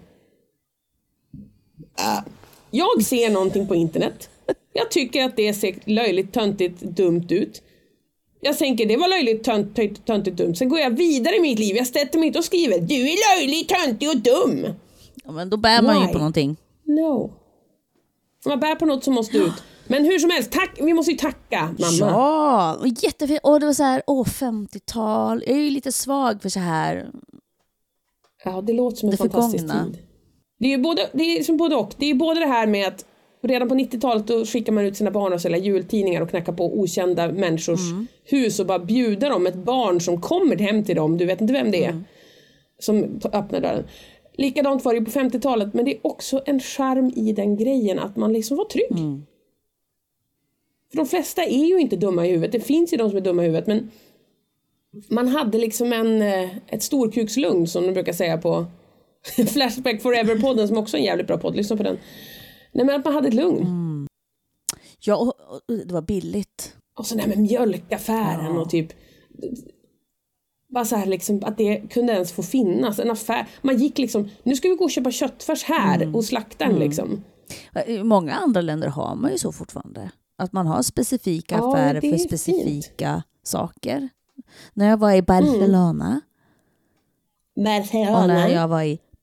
Jag ser någonting på internet. Jag tycker att det ser löjligt töntigt dumt ut. Jag tänker det var löjligt töntigt dumt. Sen går jag vidare i mitt liv. Jag sätter mig inte och skriver: du är löjlig, töntig och dum. Ja, men då bär man ju Why? på någonting. No. Man bär på något som måste ut. Men hur som helst, vi måste ju tacka mamma. Ja, och jättefint. Och det var så här, 50-tal. Jag är ju lite svag för så här. Ja, det låter som en Det fantastisk förgångna. tid. Det är som både och. Det är både det här med att redan på 90-talet då skickar man ut sina barn och säljer jultidningar och knackar på okända människors hus och bara bjuder dem ett barn som kommer hem till dem. Du vet inte vem det är som öppnar dörren. Likadant var det på 50-talet, men det är också en charm i den grejen att man liksom var trygg. För de flesta är ju inte dumma i huvudet. Det finns ju de som är dumma i huvudet, men man hade liksom ett storkukslugn som de brukar säga på Flashback Forever-podden, som också är en jävligt bra podd. Lyssna på den. Nej, men att man hade ett lugn. Ja, och det var billigt. Och så där med mjölkaffären och typ bara så här liksom att det kunde ens få finnas en affär. Man gick liksom, nu ska vi gå och köpa köttfärs här och slaktaren liksom. I många andra länder har man ju så fortfarande. Att man har specifika affärer det för är specifika saker. När jag var i Barcelona och när jag var i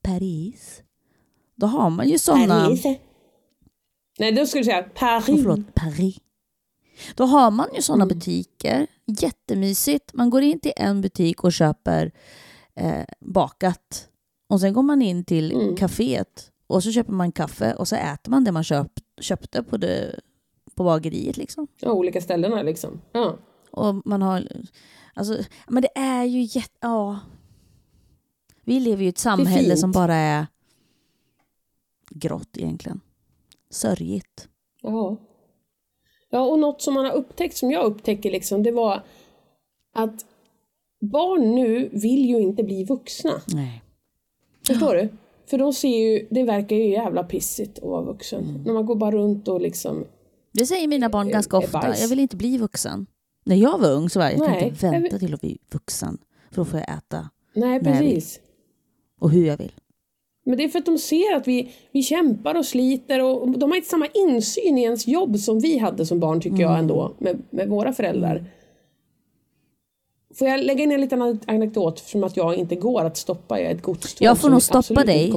Paris, då har man ju sådana... Paris. Nej, då skulle du säga Paris. Förlåt, Paris. Då har man ju sådana butiker. Jättemysigt. Man går in till en butik och köper bakat. Och sen går man in till kaféet och så köper man kaffe och så äter man det man köpte på bageriet liksom. Ja, olika ställena liksom. Ja. Och man har... Alltså, men det är ju ja. Vi lever ju i ett samhälle som bara är grått egentligen. Sörjigt. Ja. Ja, och något som man har upptäckt, som jag upptäcker liksom, det var att barn nu vill ju inte bli vuxna. Nej. Förstår du? För de ser ju, det verkar ju jävla pissigt att vara vuxen. När man går bara runt och liksom... Det säger mina barn ganska ofta. bajs. Jag vill inte bli vuxen. När jag var ung så var jag kan Nej, inte vänta till att bli vuxen. För då får jag äta Nej, när jag vill. precis. Och hur jag vill. Men det är för att de ser att vi kämpar och sliter och de har inte samma insyn i ens jobb som vi hade som barn tycker jag ändå med våra föräldrar. Får jag lägga in en liten anekdot från att jag inte går att stoppa? Jag är ett godståg. Jag får nog stoppa dig.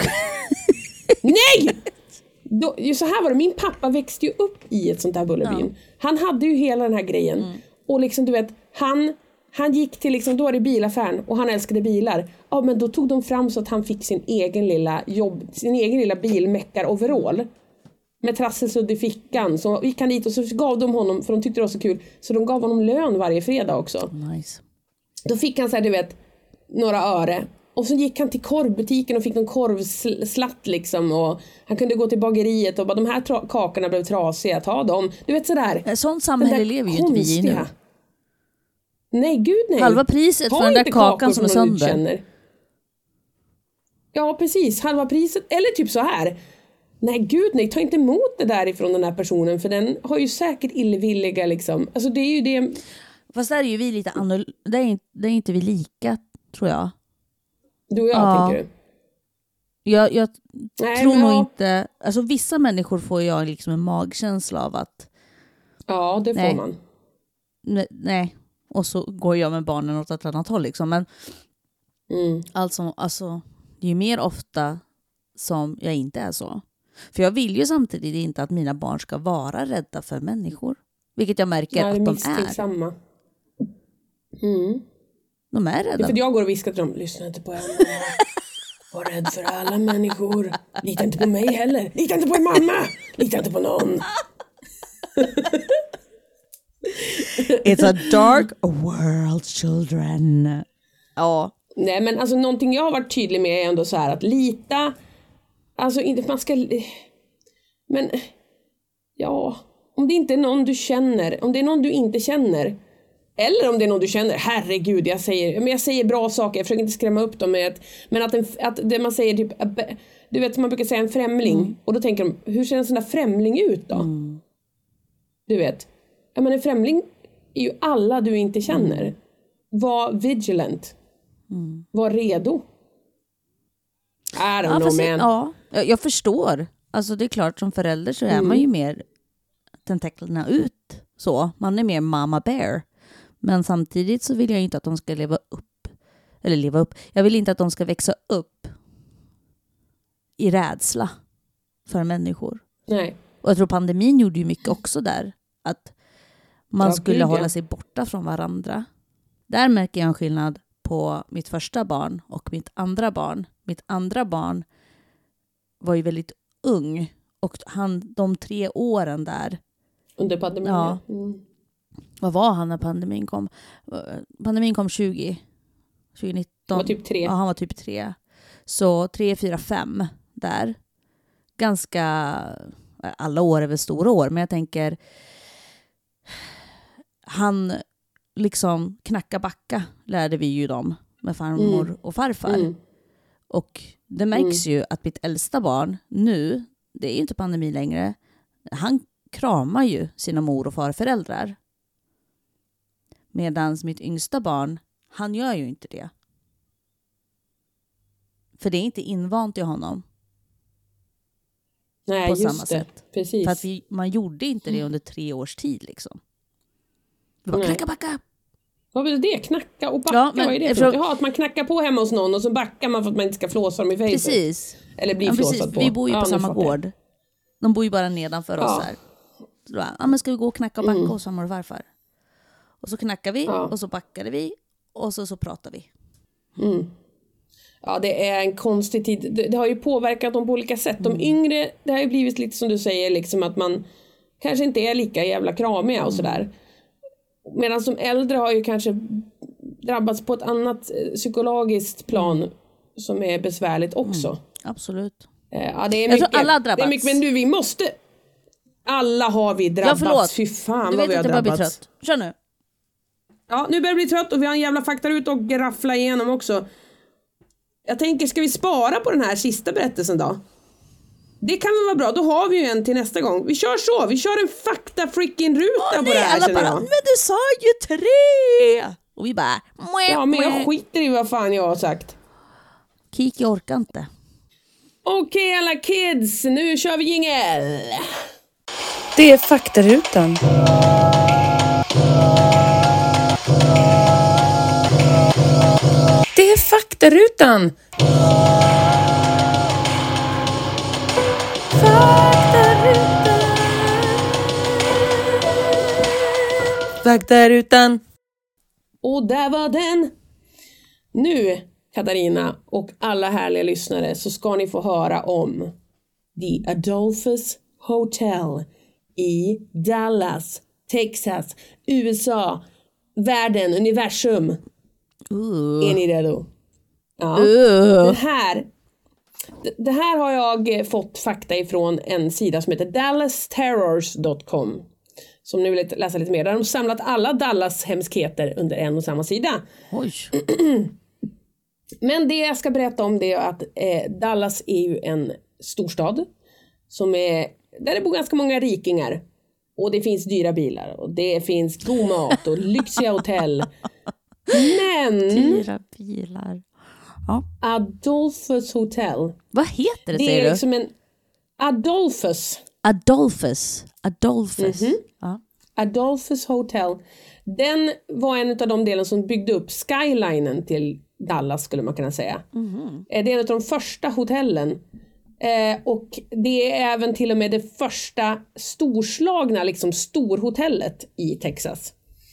Nej! Så här var det, min pappa växte ju upp i ett sånt här Bullerbyn. Han hade ju hela den här grejen. Och liksom du vet, han gick till liksom, då var det bilaffären och han älskade bilar. Ja, men då tog de fram så att han fick sin egen lilla bilmäckar-overall. Med trasselsudd i fickan. Så gick han dit och så gav de honom, för de tyckte det var så kul, så de gav honom lön varje fredag också. Nice. Då fick han så här, du vet, några öre. Och så gick han till korvbutiken och fick någon korvslatt liksom. Och han kunde gå till bageriet och bara, de här kakorna blev trasiga, ta dem. Du vet sådär. Sånt samhälle lever ju inte vi i nu. Nej, gud nej. Halva priset för den där kakan som är sönder. Ja, precis. Halva priset. Eller typ så här. Nej, gud nej. Ta inte emot det där ifrån den här personen. För den har ju säkert illvilliga liksom. Alltså det är ju det. Fast där är ju vi lite annorlunda. Det är inte vi lika, tror jag. Du och jag, tänker du? Jag tror nog inte... Alltså vissa människor får jag liksom en magkänsla av att... Ja, det får man. Nej. Och så går jag med barnen åt ett annat håll liksom. Men alltså, det är ju mer ofta som jag inte är så. För jag vill ju samtidigt inte att mina barn ska vara rädda för människor. Vilket jag märker att de är. Samma. De är rädda. Det är för att jag går och viskar till dem. Lyssna inte på henne. Var rädd för alla människor. Lita inte på mig heller. Lita inte på en mamma. Lita inte på någon. It's a dark world, children. Ja. Nej, men alltså någonting jag har varit tydlig med är ändå så här att lita. Alltså inte man ska. Men ja, om det inte är någon du känner, om det är någon du inte känner, eller om det är någon du känner, herregud, jag säger bra saker, jag försöker inte skrämma upp dem med men att det man säger typ, du vet, man brukar säga en främling och då tänker de, hur ser en sån där främling ut då? Du vet. Ja, men en främling är ju alla du inte känner. Var vigilant. Var redo. I don't know, man. Ja, jag förstår. Alltså det är klart, som förälder så är man ju mer tentaklerna ut. Så, man är mer mama bear. Men samtidigt så vill jag inte att de ska leva upp. Jag vill inte att de ska växa upp i rädsla för människor. Nej. Och jag tror pandemin gjorde ju mycket också där. Att man skulle hålla sig borta från varandra. Där märker jag en skillnad på mitt första barn och mitt andra barn. Mitt andra barn var ju väldigt ung. Och de 3 åren där. Under pandemin. Ja. Vad var han när pandemin kom? Pandemin kom 2019. Han var typ 3. Ja, han var typ 3. Så 3, 4, 5 där. Ganska... Alla år är väl stora år, men jag tänker... Han liksom knacka backa lärde vi ju dem med farmor och farfar. Och det märks ju att mitt äldsta barn nu, det är ju inte pandemi längre, han kramar ju sina mor- och farföräldrar. Medan mitt yngsta barn, han gör ju inte det. För det är inte invant i honom. Nej, på just samma det. sätt. Precis. För att man gjorde inte det under 3 års tid liksom. Det var knacka backa. Vad betyder det? Knacka och backa? Ja, men vad är det för något? Jaha, att man knackar på hemma hos någon och så backar man för att man inte ska flåsa dem i fejset. Precis. Eller bli flåsad på. Vi bor ju på samma fattar jag. gård. De bor ju bara nedanför oss här. Så då, men ska vi gå och knacka och backa hos farmor och farfar? Och så knackar vi och så backade vi och så pratar vi. Ja, det är en konstig tid. Det har ju påverkat dem på olika sätt. De yngre, det har ju blivit lite som du säger, liksom att man kanske inte är lika jävla kramiga och sådär. Medan de äldre har ju kanske drabbats på ett annat psykologiskt plan som är besvärligt också. Absolut. Ja, det är Jag mycket. tror alla har drabbats. Det är mycket, men nu vi måste... Alla har vi drabbats. Ja, förlåt. Fy fan Du vad vet vi har att jag bara blir drabbats. trött. Kör nu. Ja, nu börjar jag bli trött och vi har en jävla fakta ut och graffla igenom också. Jag tänker, ska vi spara på den här sista berättelsen då? Det kan väl vara bra, då har vi ju en till nästa gång. Vi kör så, vi kör en fakta freaking ruta på det här, alla känner bara, jag. men du sa ju 3! Och vi bara... Ja, men jag skiter i vad fan jag har sagt. Kiki orkar inte. Okej, alla kids, nu kör vi jingel. Det är faktarutan. Det är faktarutan. Faktarutan. Och där var den. Nu, Katarina och alla härliga lyssnare, så ska ni få höra om The Adolphus Hotel i Dallas, Texas, USA, världen, universum. Är ni redo? Ja. Det här har jag fått fakta ifrån en sida som heter dallasterrors.com. Som ni vill läsa lite mer. Där har de samlat alla Dallas hemskheter under en och samma sida. Oj. Men det jag ska berätta om det är att Dallas är ju en storstad som är, där det bor ganska många rikingar. Och det finns dyra bilar och det finns god mat och lyxiga hotell. Men Dyra bilar. Ja. Adolphus Hotel. Vad heter det, Det säger är du? liksom en Adolphus. Adolphus. Ja. Adolphus Hotel. Den var en av de delar som byggde upp skylinen till Dallas, skulle man kunna säga. Det är en av de första hotellen. Och det är även till och med det första storslagna liksom storhotellet i Texas.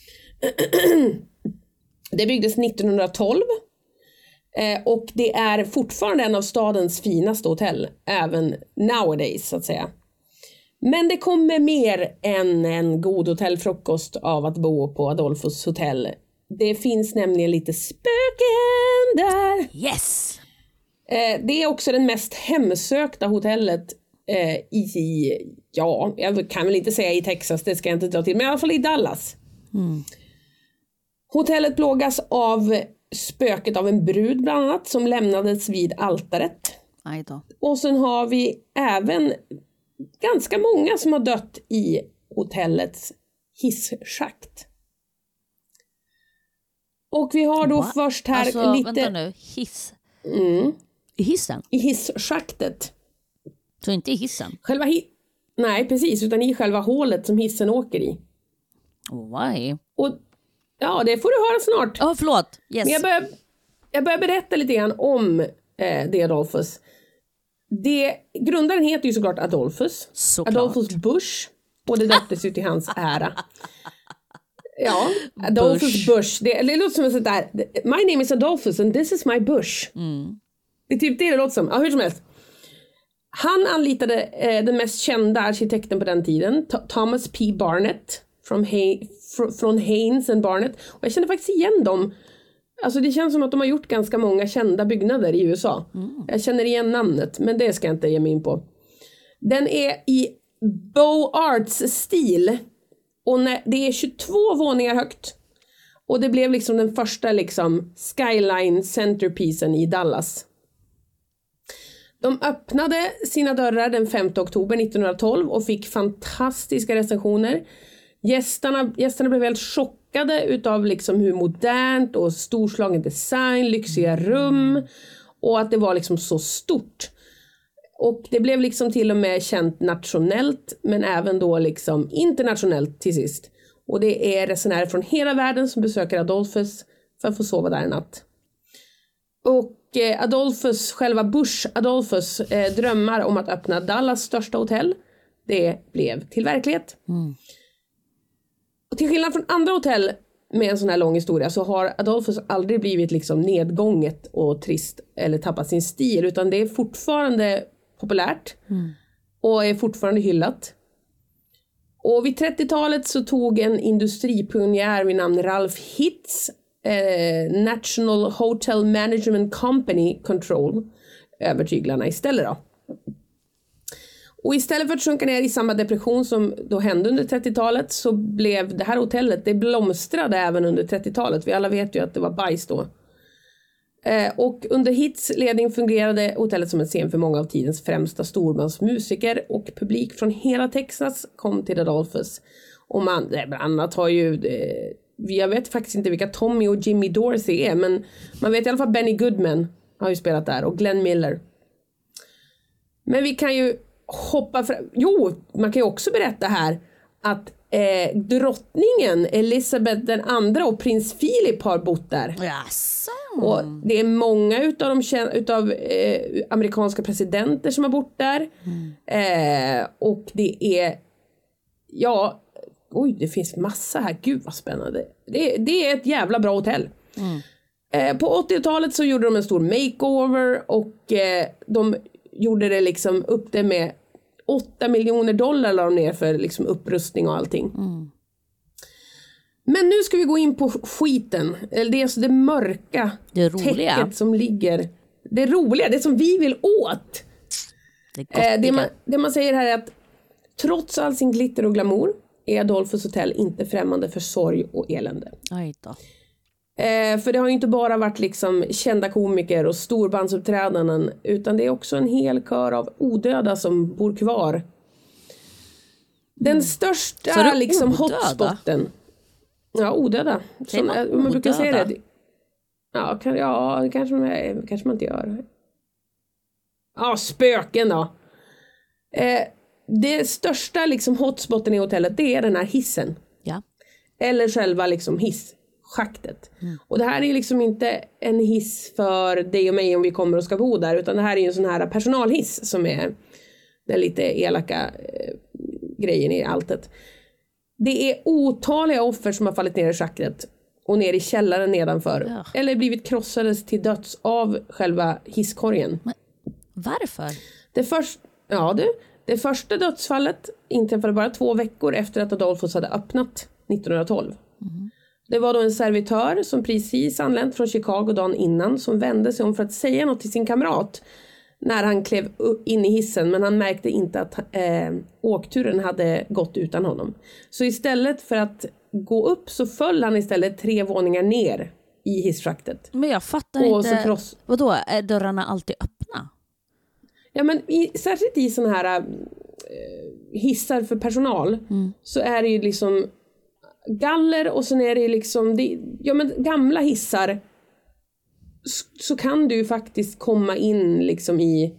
Det byggdes 1912. Och det är fortfarande en av stadens finaste hotell. Även nowadays, så att säga. Men det kommer mer än en god hotellfrukost av att bo på Adolphus Hotel. Det finns nämligen lite spöken där. Yes! Det är också den mest hemsökta hotellet jag kan väl inte säga i Texas, det ska jag inte dra till, men i alla fall i Dallas. Hotellet plågas av spöket av en brud bland annat som lämnades vid altaret. Aj då. Och sen har vi även ganska många som har dött i hotellets hisschakt. Och vi har då först här alltså, lite... vänta nu. I hissen? I hisschaktet. Så inte i hissen? Själva Nej, precis. Utan i själva hålet som hissen åker i. Why? Och ja, det får du höra snart. Ja, förlåt. Yes. Men jag börjar berätta lite grann om det Adolphus. Grundaren heter ju såklart Adolphus. Såklart. Adolphus Bush. Och det döptes ju till hans ära. Ja, Adolphus Bush. Det låter som en sån där. My name is Adolphus and this is my bush. Det är typ det låter som. Ja, hur som helst. Han anlitade den mest kända arkitekten på den tiden. Thomas P. Barnett. Från Haynes and Barnett. Och jag känner faktiskt igen dem. Alltså det känns som att de har gjort ganska många kända byggnader i USA. Jag känner igen namnet, men det ska jag inte ge mig in på. Den är i Beaux Arts-stil. Och det är 22 våningar högt. Och det blev liksom den första liksom skyline centerpiecen i Dallas. De öppnade sina dörrar den 5 oktober 1912 och fick fantastiska recensioner. Gästerna blev helt chockade utav liksom hur modernt och storslagen design, lyxiga rum och att det var liksom så stort. Och det blev liksom till och med känt nationellt men även då liksom internationellt till sist. Och det är resenärer från hela världen som besöker Adolphus för att få sova där en natt. Och Adolphus, själva Bush Adolphus drömmar om att öppna Dallas största hotell. Det blev till verklighet. Och till skillnad från andra hotell med en sån här lång historia så har Adolphus aldrig blivit liksom nedgånget och trist eller tappat sin stil, utan det är fortfarande populärt och är fortfarande hyllat. Och vid 30-talet så tog en industripionjär vid namn Ralph Hitz National Hotel Management Company Control över tyglarna istället då. Och istället för att sjunka ner i samma depression som då hände under 30-talet så blev det här hotellet, det blomstrade även under 30-talet. Vi alla vet ju att det var bajs då. Och under Hitz ledning fungerade hotellet som en scen för många av tidens främsta storbandsmusiker, och publik från hela Texas kom till Adolphus. Och bland annat har ju, jag vet faktiskt inte vilka Tommy och Jimmy Dorsey är, men man vet i alla fall Benny Goodman har ju spelat där, och Glenn Miller. Men vi kan ju man kan ju också berätta här att drottningen Elizabeth den andra och prins Philip har bott där. Jaså. Och det är många utav amerikanska presidenter som har bott där. Och det är det finns massa här. Gud vad spännande. Det är ett jävla bra hotell. På 80-talet så gjorde de en stor makeover, och de gjorde det liksom upp det med $8 miljoner la de ner för liksom upprustning och allting. Men nu ska vi gå in på skiten. Eller det är alltså det mörka täcket som ligger. Det roliga, det som vi vill åt. Det man säger här är att trots all sin glitter och glamour är Adolphus hotell inte främmande för sorg och elände. Aj då. För det har ju inte bara varit liksom kända komiker och storbandsuppträdanden, utan det är också en hel kör av odöda som bor kvar. Den största liksom hotspotten. Ja, odöda. Som, man brukar säga det. Ja, kanske man inte gör. Ja, spöken då. Det största liksom hotspotten i hotellet, det är den här hissen. Ja. Eller själva liksom schaktet. Och det här är liksom inte en hiss för dig och mig om vi kommer och ska bo där, utan det här är en sån här personalhiss som är den lite elaka grejen i alltet. Det är otaliga offer som har fallit ner i schaktet och ner i källaren nedanför, eller blivit krossades till döds av själva hisskorgen. Men varför? Det första dödsfallet inträffade bara 2 veckor efter att Adolphus hade öppnat 1912. Det var då en servitör som precis anlänt från Chicago dagen innan som vände sig om för att säga något till sin kamrat när han klev in i hissen, men han märkte inte att åkturen hade gått utan honom. Så istället för att gå upp så föll han istället 3 våningar ner i hisschaktet. Men jag fattar inte. Vadå, är dörrarna alltid öppna? Ja, men särskilt i såna här hissar för personal så är det ju liksom galler, och sen är det liksom gamla hissar, så kan du ju faktiskt komma in liksom i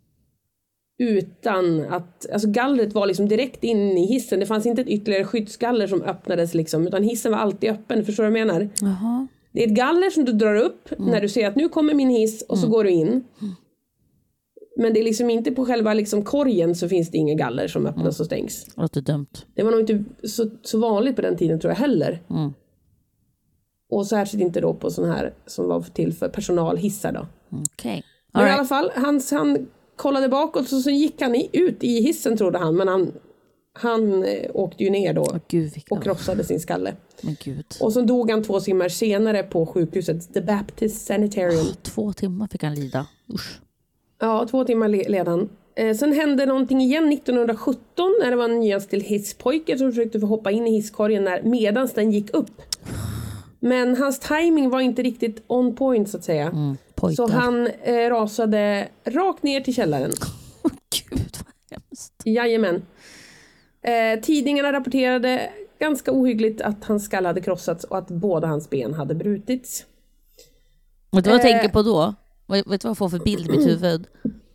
utan att, alltså gallret var liksom direkt in i hissen. Det fanns inte ett ytterligare skyddsgaller som öppnades liksom, utan hissen var alltid öppen. Förstår du vad jag menar? Jaha. Det är ett galler som du drar upp när du ser att nu kommer min hiss, och så går du in. Men det är liksom inte på själva liksom korgen, så finns det inga galler som öppnas och stängs. Det är dumt. Det var nog inte så vanligt på den tiden, tror jag heller. Och särskilt inte då på sån här som var till för personalhissar då. Okej. Men i alla fall, han kollade bakåt, så gick han ut i hissen, trodde han. Men han åkte ju ner då och krossade sin skalle. Men Gud. Och så dog han 2 timmar senare på sjukhuset The Baptist Sanitarium. 2 timmar fick han lida. Usch. Ja, 2 timmar led han. Sen hände någonting igen 1917 när det var en nyanställd hisspojke som försökte få hoppa in i hisskorgen medans den gick upp. Men hans timing var inte riktigt on point, så att säga. Så han rasade rakt ner till källaren. Gud, vad hemskt. Jajamän. Tidningarna rapporterade ganska ohyggligt att hans skall hade krossats och att båda hans ben hade brutits. Vet du vad jag tänker på då? Vet du vad jag får för bild i mitt huvud?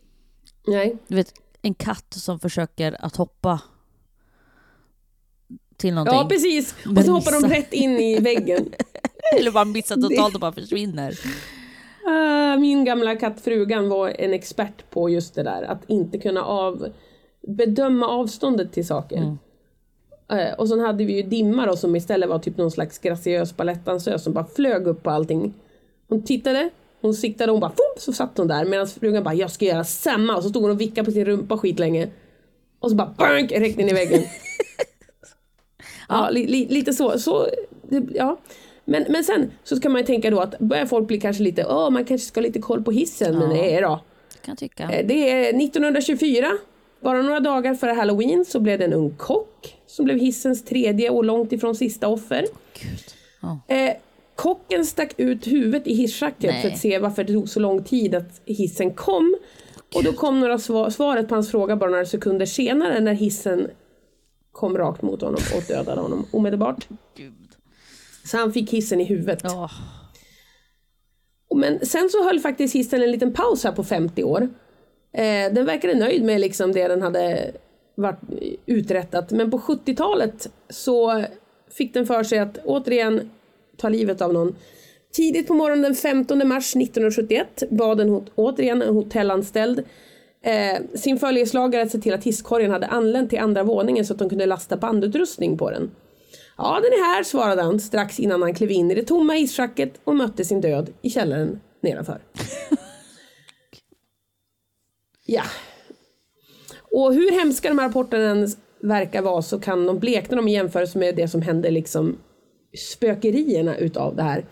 Nej. Du vet, en katt som försöker att hoppa till någonting. Ja, precis. Och så hoppar de rätt in i väggen. Eller bara missar totalt och bara försvinner. Min gamla kattfrugan var en expert på just det där. Att inte kunna bedöma avståndet till saker. Och så hade vi ju Dimma då, som istället var typ någon slags graciös balettansös som bara flög upp på allting. Hon tittade, hon siktade och hon bara så satt hon där. Medan frugan bara, jag ska göra samma. Och så stod hon och vickade på sin rumpa skit länge. Och så bara bank, räckte in i väggen. Ja, lite så ja. Men sen så kan man ju tänka då att börjar folk bli kanske lite, man kanske ska ha lite koll på hissen. Men nej då. Kan jag tycka. Det är 1924, bara några dagar före Halloween, så blev det en ung kock som blev hissens tredje och långt ifrån sista offer. Kocken stack ut huvudet i hisschaktet för att se varför det tog så lång tid att hissen kom. Och då kom svaret på hans fråga bara några sekunder senare, när hissen kom rakt mot honom och dödade honom omedelbart. Så han fick hissen i huvudet. Men sen så höll faktiskt hissen en liten paus här på 50 år. Den verkade nöjd med liksom det den hade varit uträttat. Men på 70-talet så fick den för sig att återigen ta livet av någon. Tidigt på morgonen den 15 mars 1971 bad återigen en hotellanställd sin följeslagare att se till att hisskorgen hade anlänt till andra våningen så att de kunde lasta bandutrustning på den. Ja, den är här, svarade han strax innan han klev in i det tomma hisschacket och mötte sin död i källaren nedanför. Ja. Och hur hemska de här rapporterna verkar vara, så kan de blekna dem i jämförelse med det som hände liksom spökerierna utav det här.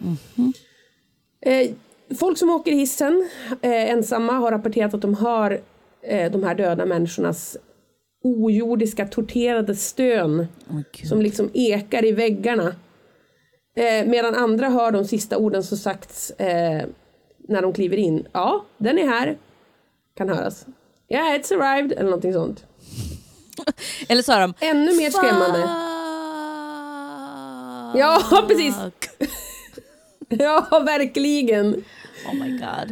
Folk som åker hissen ensamma har rapporterat att de hör de här döda människornas ojordiska torterade stön som liksom ekar i väggarna. Medan andra hör de sista orden som sagts när de kliver in. Ja, den är här. Kan höras. Yeah, it's arrived. Eller någonting sånt. Eller så har de ännu mer skrämmande. Ja, precis. Ja, verkligen. Oh my god.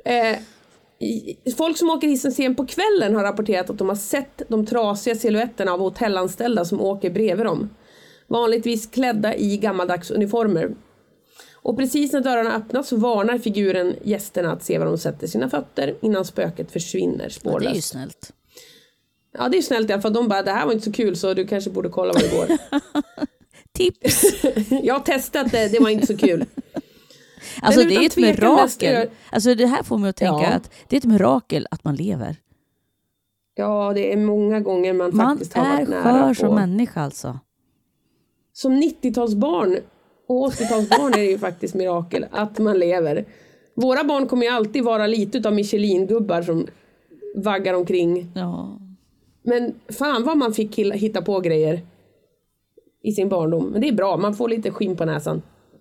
Folk som åker hissen sen på kvällen har rapporterat att de har sett de trasiga silhuetterna av hotellanställda som åker bredvid dem. Vanligtvis klädda i gammaldags uniformer. Och precis när dörrarna öppnas så varnar figuren gästerna att se var de sätter sina fötter innan spöket försvinner spårlöst. Ja, det är ju snällt. Ja, det är snällt i alla fall. De bara, det här var inte så kul så du kanske borde kolla vad det går. Tips! Jag har testat det var inte så kul. Alltså det är ett mirakel. Alltså det här får mig att tänka att det är ett mirakel att man lever. Ja, det är många gånger man faktiskt har varit nära på. Man är skör som människa alltså. Som 90-talsbarn och 80-talsbarn är det ju faktiskt mirakel att man lever. Våra barn kommer ju alltid vara lite av Michelin-gubbar som vaggar omkring. Ja. Men fan vad man fick hitta på grejer i sin barndom. Men det är bra, man får lite skinn på näsan.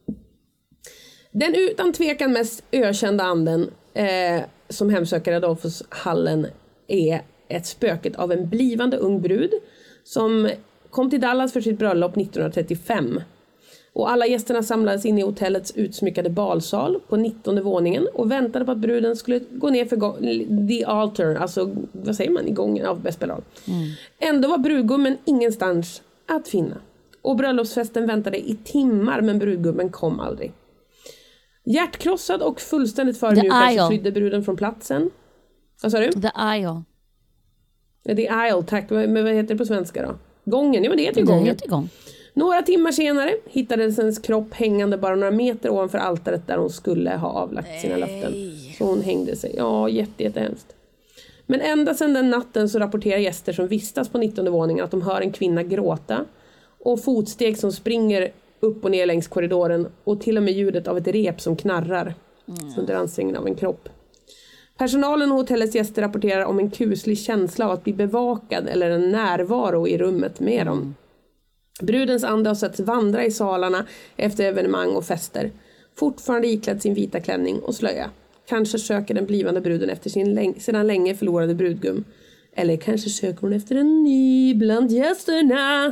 Den utan tvekan mest ökända anden som hemsöker Adolphushallen är ett spöket av en blivande ung brud som kom till Dallas för sitt bröllop 1935. Och alla gästerna samlades in i hotellets utsmyckade balsal på 19:e våningen och väntade på att bruden skulle gå ner för the altar, alltså vad säger man, i gången av bästbelag. Ändå var brudgummen ingenstans att finna. Och bröllopsfesten väntade i timmar, men brudgummen kom aldrig. Hjärtkrossad och fullständigt förödmjukad så flydde bruden från platsen. Vad sa du? The Aisle. The Aisle, tack. Men vad heter det på svenska då? Gången, ja men det heter ju gången. Heter gång. Några timmar senare hittades hennes kropp hängande bara några meter ovanför altaret där hon skulle ha avlagt sina löften. Så hon hängde sig. Ja, jättehemskt. Men ända sedan den natten så rapporterar gäster som vistas på 19:e våningen att de hör en kvinna gråta och fotsteg som springer upp och ner längs korridoren och till och med ljudet av ett rep som knarrar under ansträngningen av en kropp. Personalen och hotellets gäster rapporterar om en kuslig känsla av att bli bevakad eller en närvaro i rummet med dem. Brudens ande har setts vandra i salarna efter evenemang och fester. Fortfarande iklädd sin vita klänning och slöja. Kanske söker den blivande bruden efter sin sedan länge förlorade brudgum. Eller kanske söker hon efter en ny bland gästerna.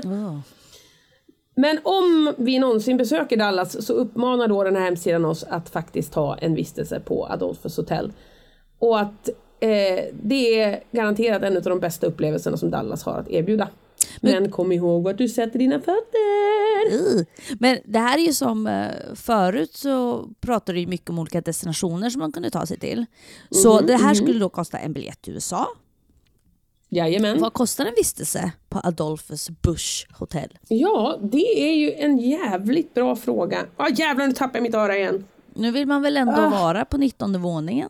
Men om vi någonsin besöker Dallas så uppmanar då den här hemsidan oss att faktiskt ta en vistelse på Adolphus Hotel. Och att det är garanterat en av de bästa upplevelserna som Dallas har att erbjuda. Men kom ihåg att du sätter dina fötter. Men det här är ju som förut så pratade du mycket om olika destinationer som man kunde ta sig till. Så det här skulle då kosta en biljett till USA. Jajamän. Vad kostar en vistelse på Adolphus Busch Hotel? Ja, det är ju en jävligt bra fråga. Jävlar, nu tappar jag mitt öra igen. Nu vill man väl ändå vara på 19:e våningen?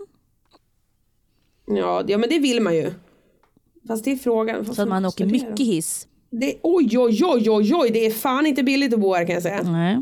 Ja, men det vill man ju. Fast det är frågan. Så att man åker mycket hiss. Oj, det är fan inte billigt att bo här kan jag säga. Nej.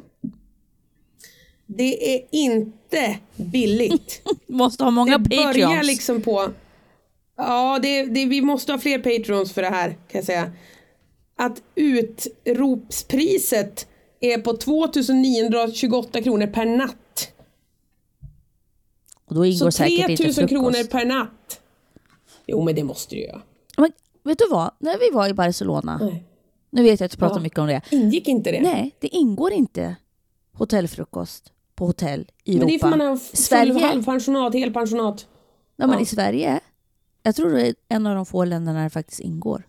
Det är inte billigt. Måste ha många Patreons. Det börjar liksom på... Ja, vi måste ha fler Patreons för det här kan jag säga. Att utropspriset är på 2928 kronor per natt. Och då ingår så säkert inte 3000 frukost. kronor per natt. Jo, men det måste du göra. Men vet du vad? När vi var i Barcelona. Nej. Nu vet jag att du pratar mycket om det. Ingick inte det? Nej, det ingår inte hotellfrukost på hotell i Europa. Men det får man ha Sverige. halvpensionat, helpensionat. Ja, men i Sverige, jag tror det är en av de få länderna där det faktiskt ingår.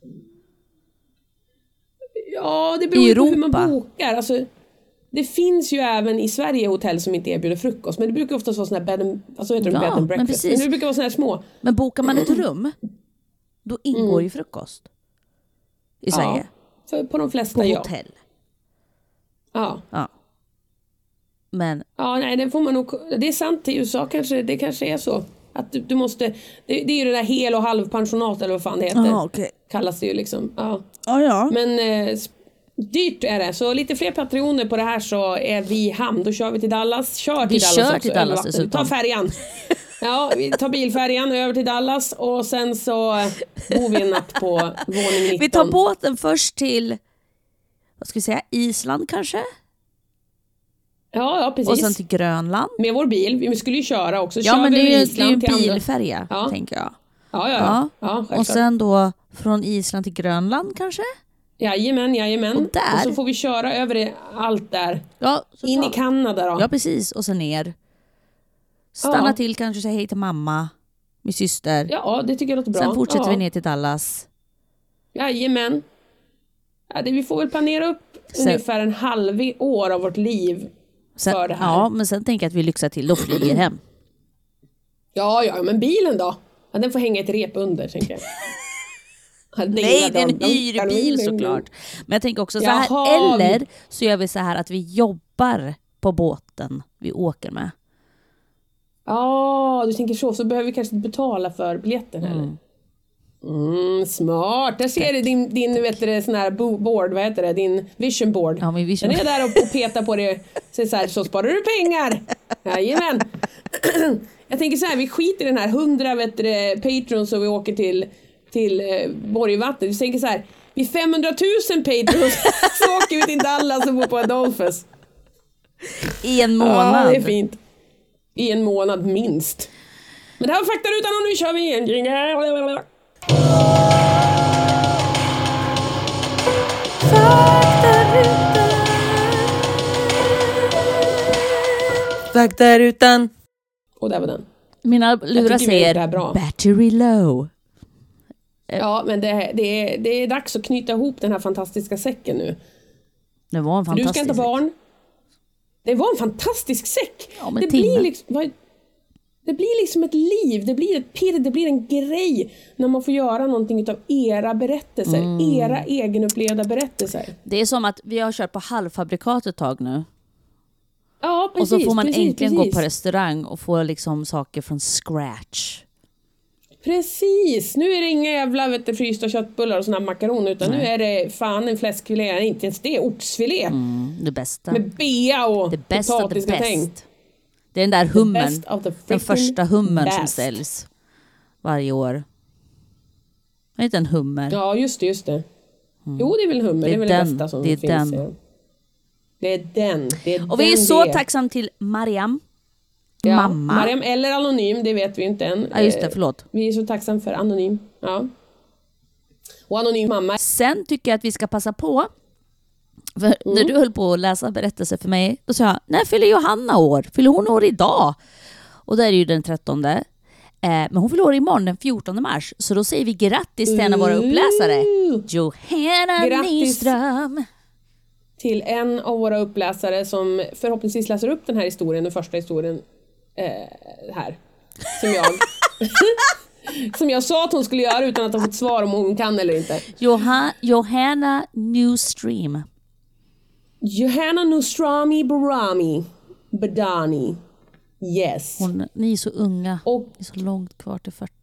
Ja, det beror på hur man Europa. bokar. Alltså, det finns ju även i Sverige hotell som inte erbjuder frukost. Men det brukar ofta vara sådana här bed and breakfast. Men det brukar vara sådana här små. Men bokar man ett rum, då ingår ju frukost. I Sverige. För på de flesta, På ja. hotell. Ja. Men Ja, nej, det får man nog... Det är sant, i USA kanske, det kanske är så. Att du måste... Det är ju det där hel- och halvpensionat eller vad fan det heter. okej. Kallas det ju liksom. Ja. Ja. Men dyrt är det. Så lite fler patroner på det här så är vi i hamn. Då kör vi till Dallas. Vi kör till Dallas Vi dessutom. tar färjan. Ja, vi tar bilfärjan över till Dallas. Och sen så bor vi en natt på våning 19. Vi tar båten först till, vad ska vi säga, Island kanske? Ja, precis. Och sen till Grönland. Med vår bil. Vi skulle ju köra också. Ja, Kör men vi det är ju Island en till andra- bilfärja, Ja. tänker jag. Ja, självklart. Och sen då från Island till Grönland kanske? Jajamän. Och där- Och så får vi köra över allt där. Ja, så In i Kanada då. Ja, precis. Och sen ner. Stanna Ja. till, kanske säga hej till mamma, min syster. Ja, det tycker jag låter bra. Sen fortsätter ja. vi ner till Dallas. Jajamän. Ja, vi får väl planera upp ungefär en halv år av vårt liv Sen, för det här. ja, men sen tänker jag att vi lyxar till och flyger hem. Ja, men bilen då? Ja, den får hänga ett rep under, tänker jag. Ja, Nej, det är en hyrbil såklart. Men jag tänker också så här, Jaha. eller så gör vi så här att vi jobbar på båten vi åker med. Ja, du tänker så behöver vi kanske inte betala för biljetten heller. Smart. Där ser du din vet du, sån här board, vad heter det? Din vision board. Ja, min vision. Den är där och petar på det. Så här, så sparar du pengar. Jajamän. Jag tänker så här, vi skiter i den här 100 Patreons så vi åker till Borgvattnet. Vi tänker så här, vi 500 000 Patreons så åker vi till Dallas och bor på Adolphus. I en månad. Ja, det är fint. I en månad minst. Men det här var faktarutan och nu kör vi en jingle. Faktarutan. Och där var den. Mina lurar tycker vi är säger bra. battery low. Ja, men det är dags att knyta ihop den här fantastiska säcken nu. Det var en För du fantastisk ska inte ha barn. Det var en fantastisk säck. Ja, men det blir liksom ett liv. Det blir ett pirr. Det blir en grej när man får göra någonting av era berättelser. Era egenupplevda berättelser. Det är som att vi har kört på halvfabrikat ett tag nu. Ja, precis. Och så får man äntligen precis. gå på restaurang och få liksom saker från scratch. Precis, nu är det inga jävla frysta köttbullar och såna här makaroner utan nu är det fan en fläskfilé, inte ens det, oxfilé. Det bästa. Med bea och Det bästa av det potatisgratäng. bäst. Det är den där hummen. best of the Den freaking första hummen som best. säljs varje år. Det är inte en hummer. Ja, just det. Jo, det är väl hummer, det är väl den, det bästa som det är finns. den. Ja. Det är den. Och vi är så tacksamma till Mariam. Mamma. Mariam eller Anonym, det vet vi inte än. Ja, just det, förlåt. Vi är så tacksamma för Anonym. Ja. Och Anonym mamma. Sen tycker jag att vi ska passa på. För när du höll på att läsa berättelser för mig, då sa jag, när fyller Johanna år? Fyller hon år idag? Och där är ju den 13. Men hon förlorar imorgon den 14 mars. Så då säger vi grattis till en av våra uppläsare. Johanna Grattis. Nyström. Till en av våra uppläsare som förhoppningsvis läser upp den här historien, den första historien här. Som jag sa att hon skulle göra utan att ha fått svar om hon kan eller inte. Johanna Nyström. Johanna Nostrami Barami Badani. Yes. Ni är så unga. Och Ni är så långt kvar till 40.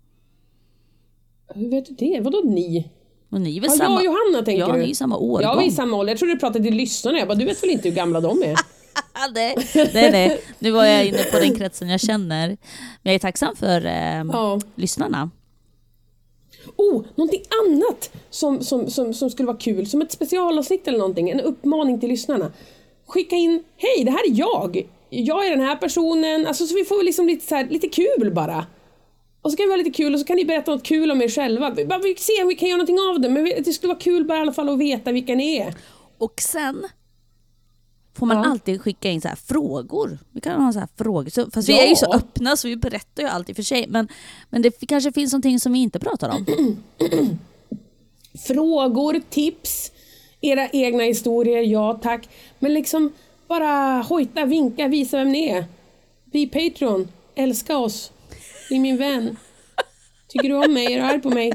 hur vet du det? Vadå ni? Och ni är väl Ja, samma... jag och Johanna tänker du? Ja, ni är samma årgång. Ja, vi är samma ålder. Jag tror du pratade till lyssnarna. Jag bara, du vet väl inte hur gamla de är? Nej. Nu var jag inne på den kretsen jag känner. Men jag är tacksam för lyssnarna. Någonting annat som skulle vara kul. Som ett specialavsnitt eller någonting. En uppmaning till lyssnarna. Skicka in, hej, det här är jag. Jag är den här personen. Alltså, så vi får liksom lite kul bara. Och så kan vi ha lite kul och så kan ni berätta något kul om er själva. Vi ser om vi kan göra någonting av det. Men det skulle vara kul bara i alla fall att veta vilka ni är. Och sen får man alltid skicka in så här frågor. Vi kan ha så här frågor. Fast vi är ju så öppna så vi berättar ju alltid för sig. Men det kanske finns någonting som vi inte pratar om. Frågor, tips, era egna historier, ja tack. Men liksom bara hojta, vinka, visa vem ni är. Bli Patreon, älska oss. Bli min vän. Tycker du om mig? Är du arg på mig?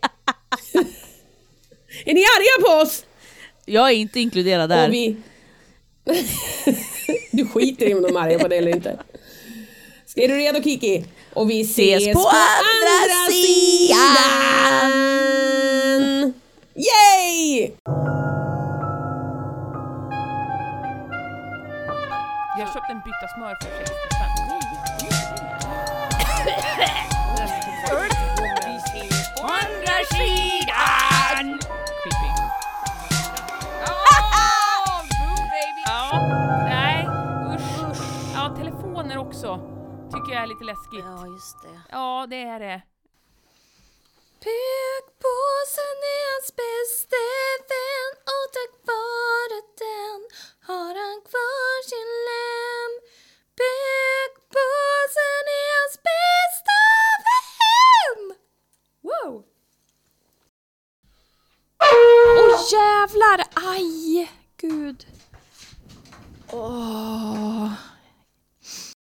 Är ni arga på oss? Jag är inte inkluderad där. Och du skiter i om de är arga på det eller inte. Är du redo, Kiki? Och vi ses på andra sidan! Yay! Jag köpte en bytta smör för 60 spänn. Andra sidan! Creepy. Boo baby! Ja, nej, usch. Ja, telefoner också. Tycker jag är lite läskigt. Ja, just det. Ja, det är det. Pekpåsen är hans bästa vän och tack vare den har han kvar sin lem. Pekpåsen är hans bästa vän! Wow! Jävlar! Aj! Gud! Åh...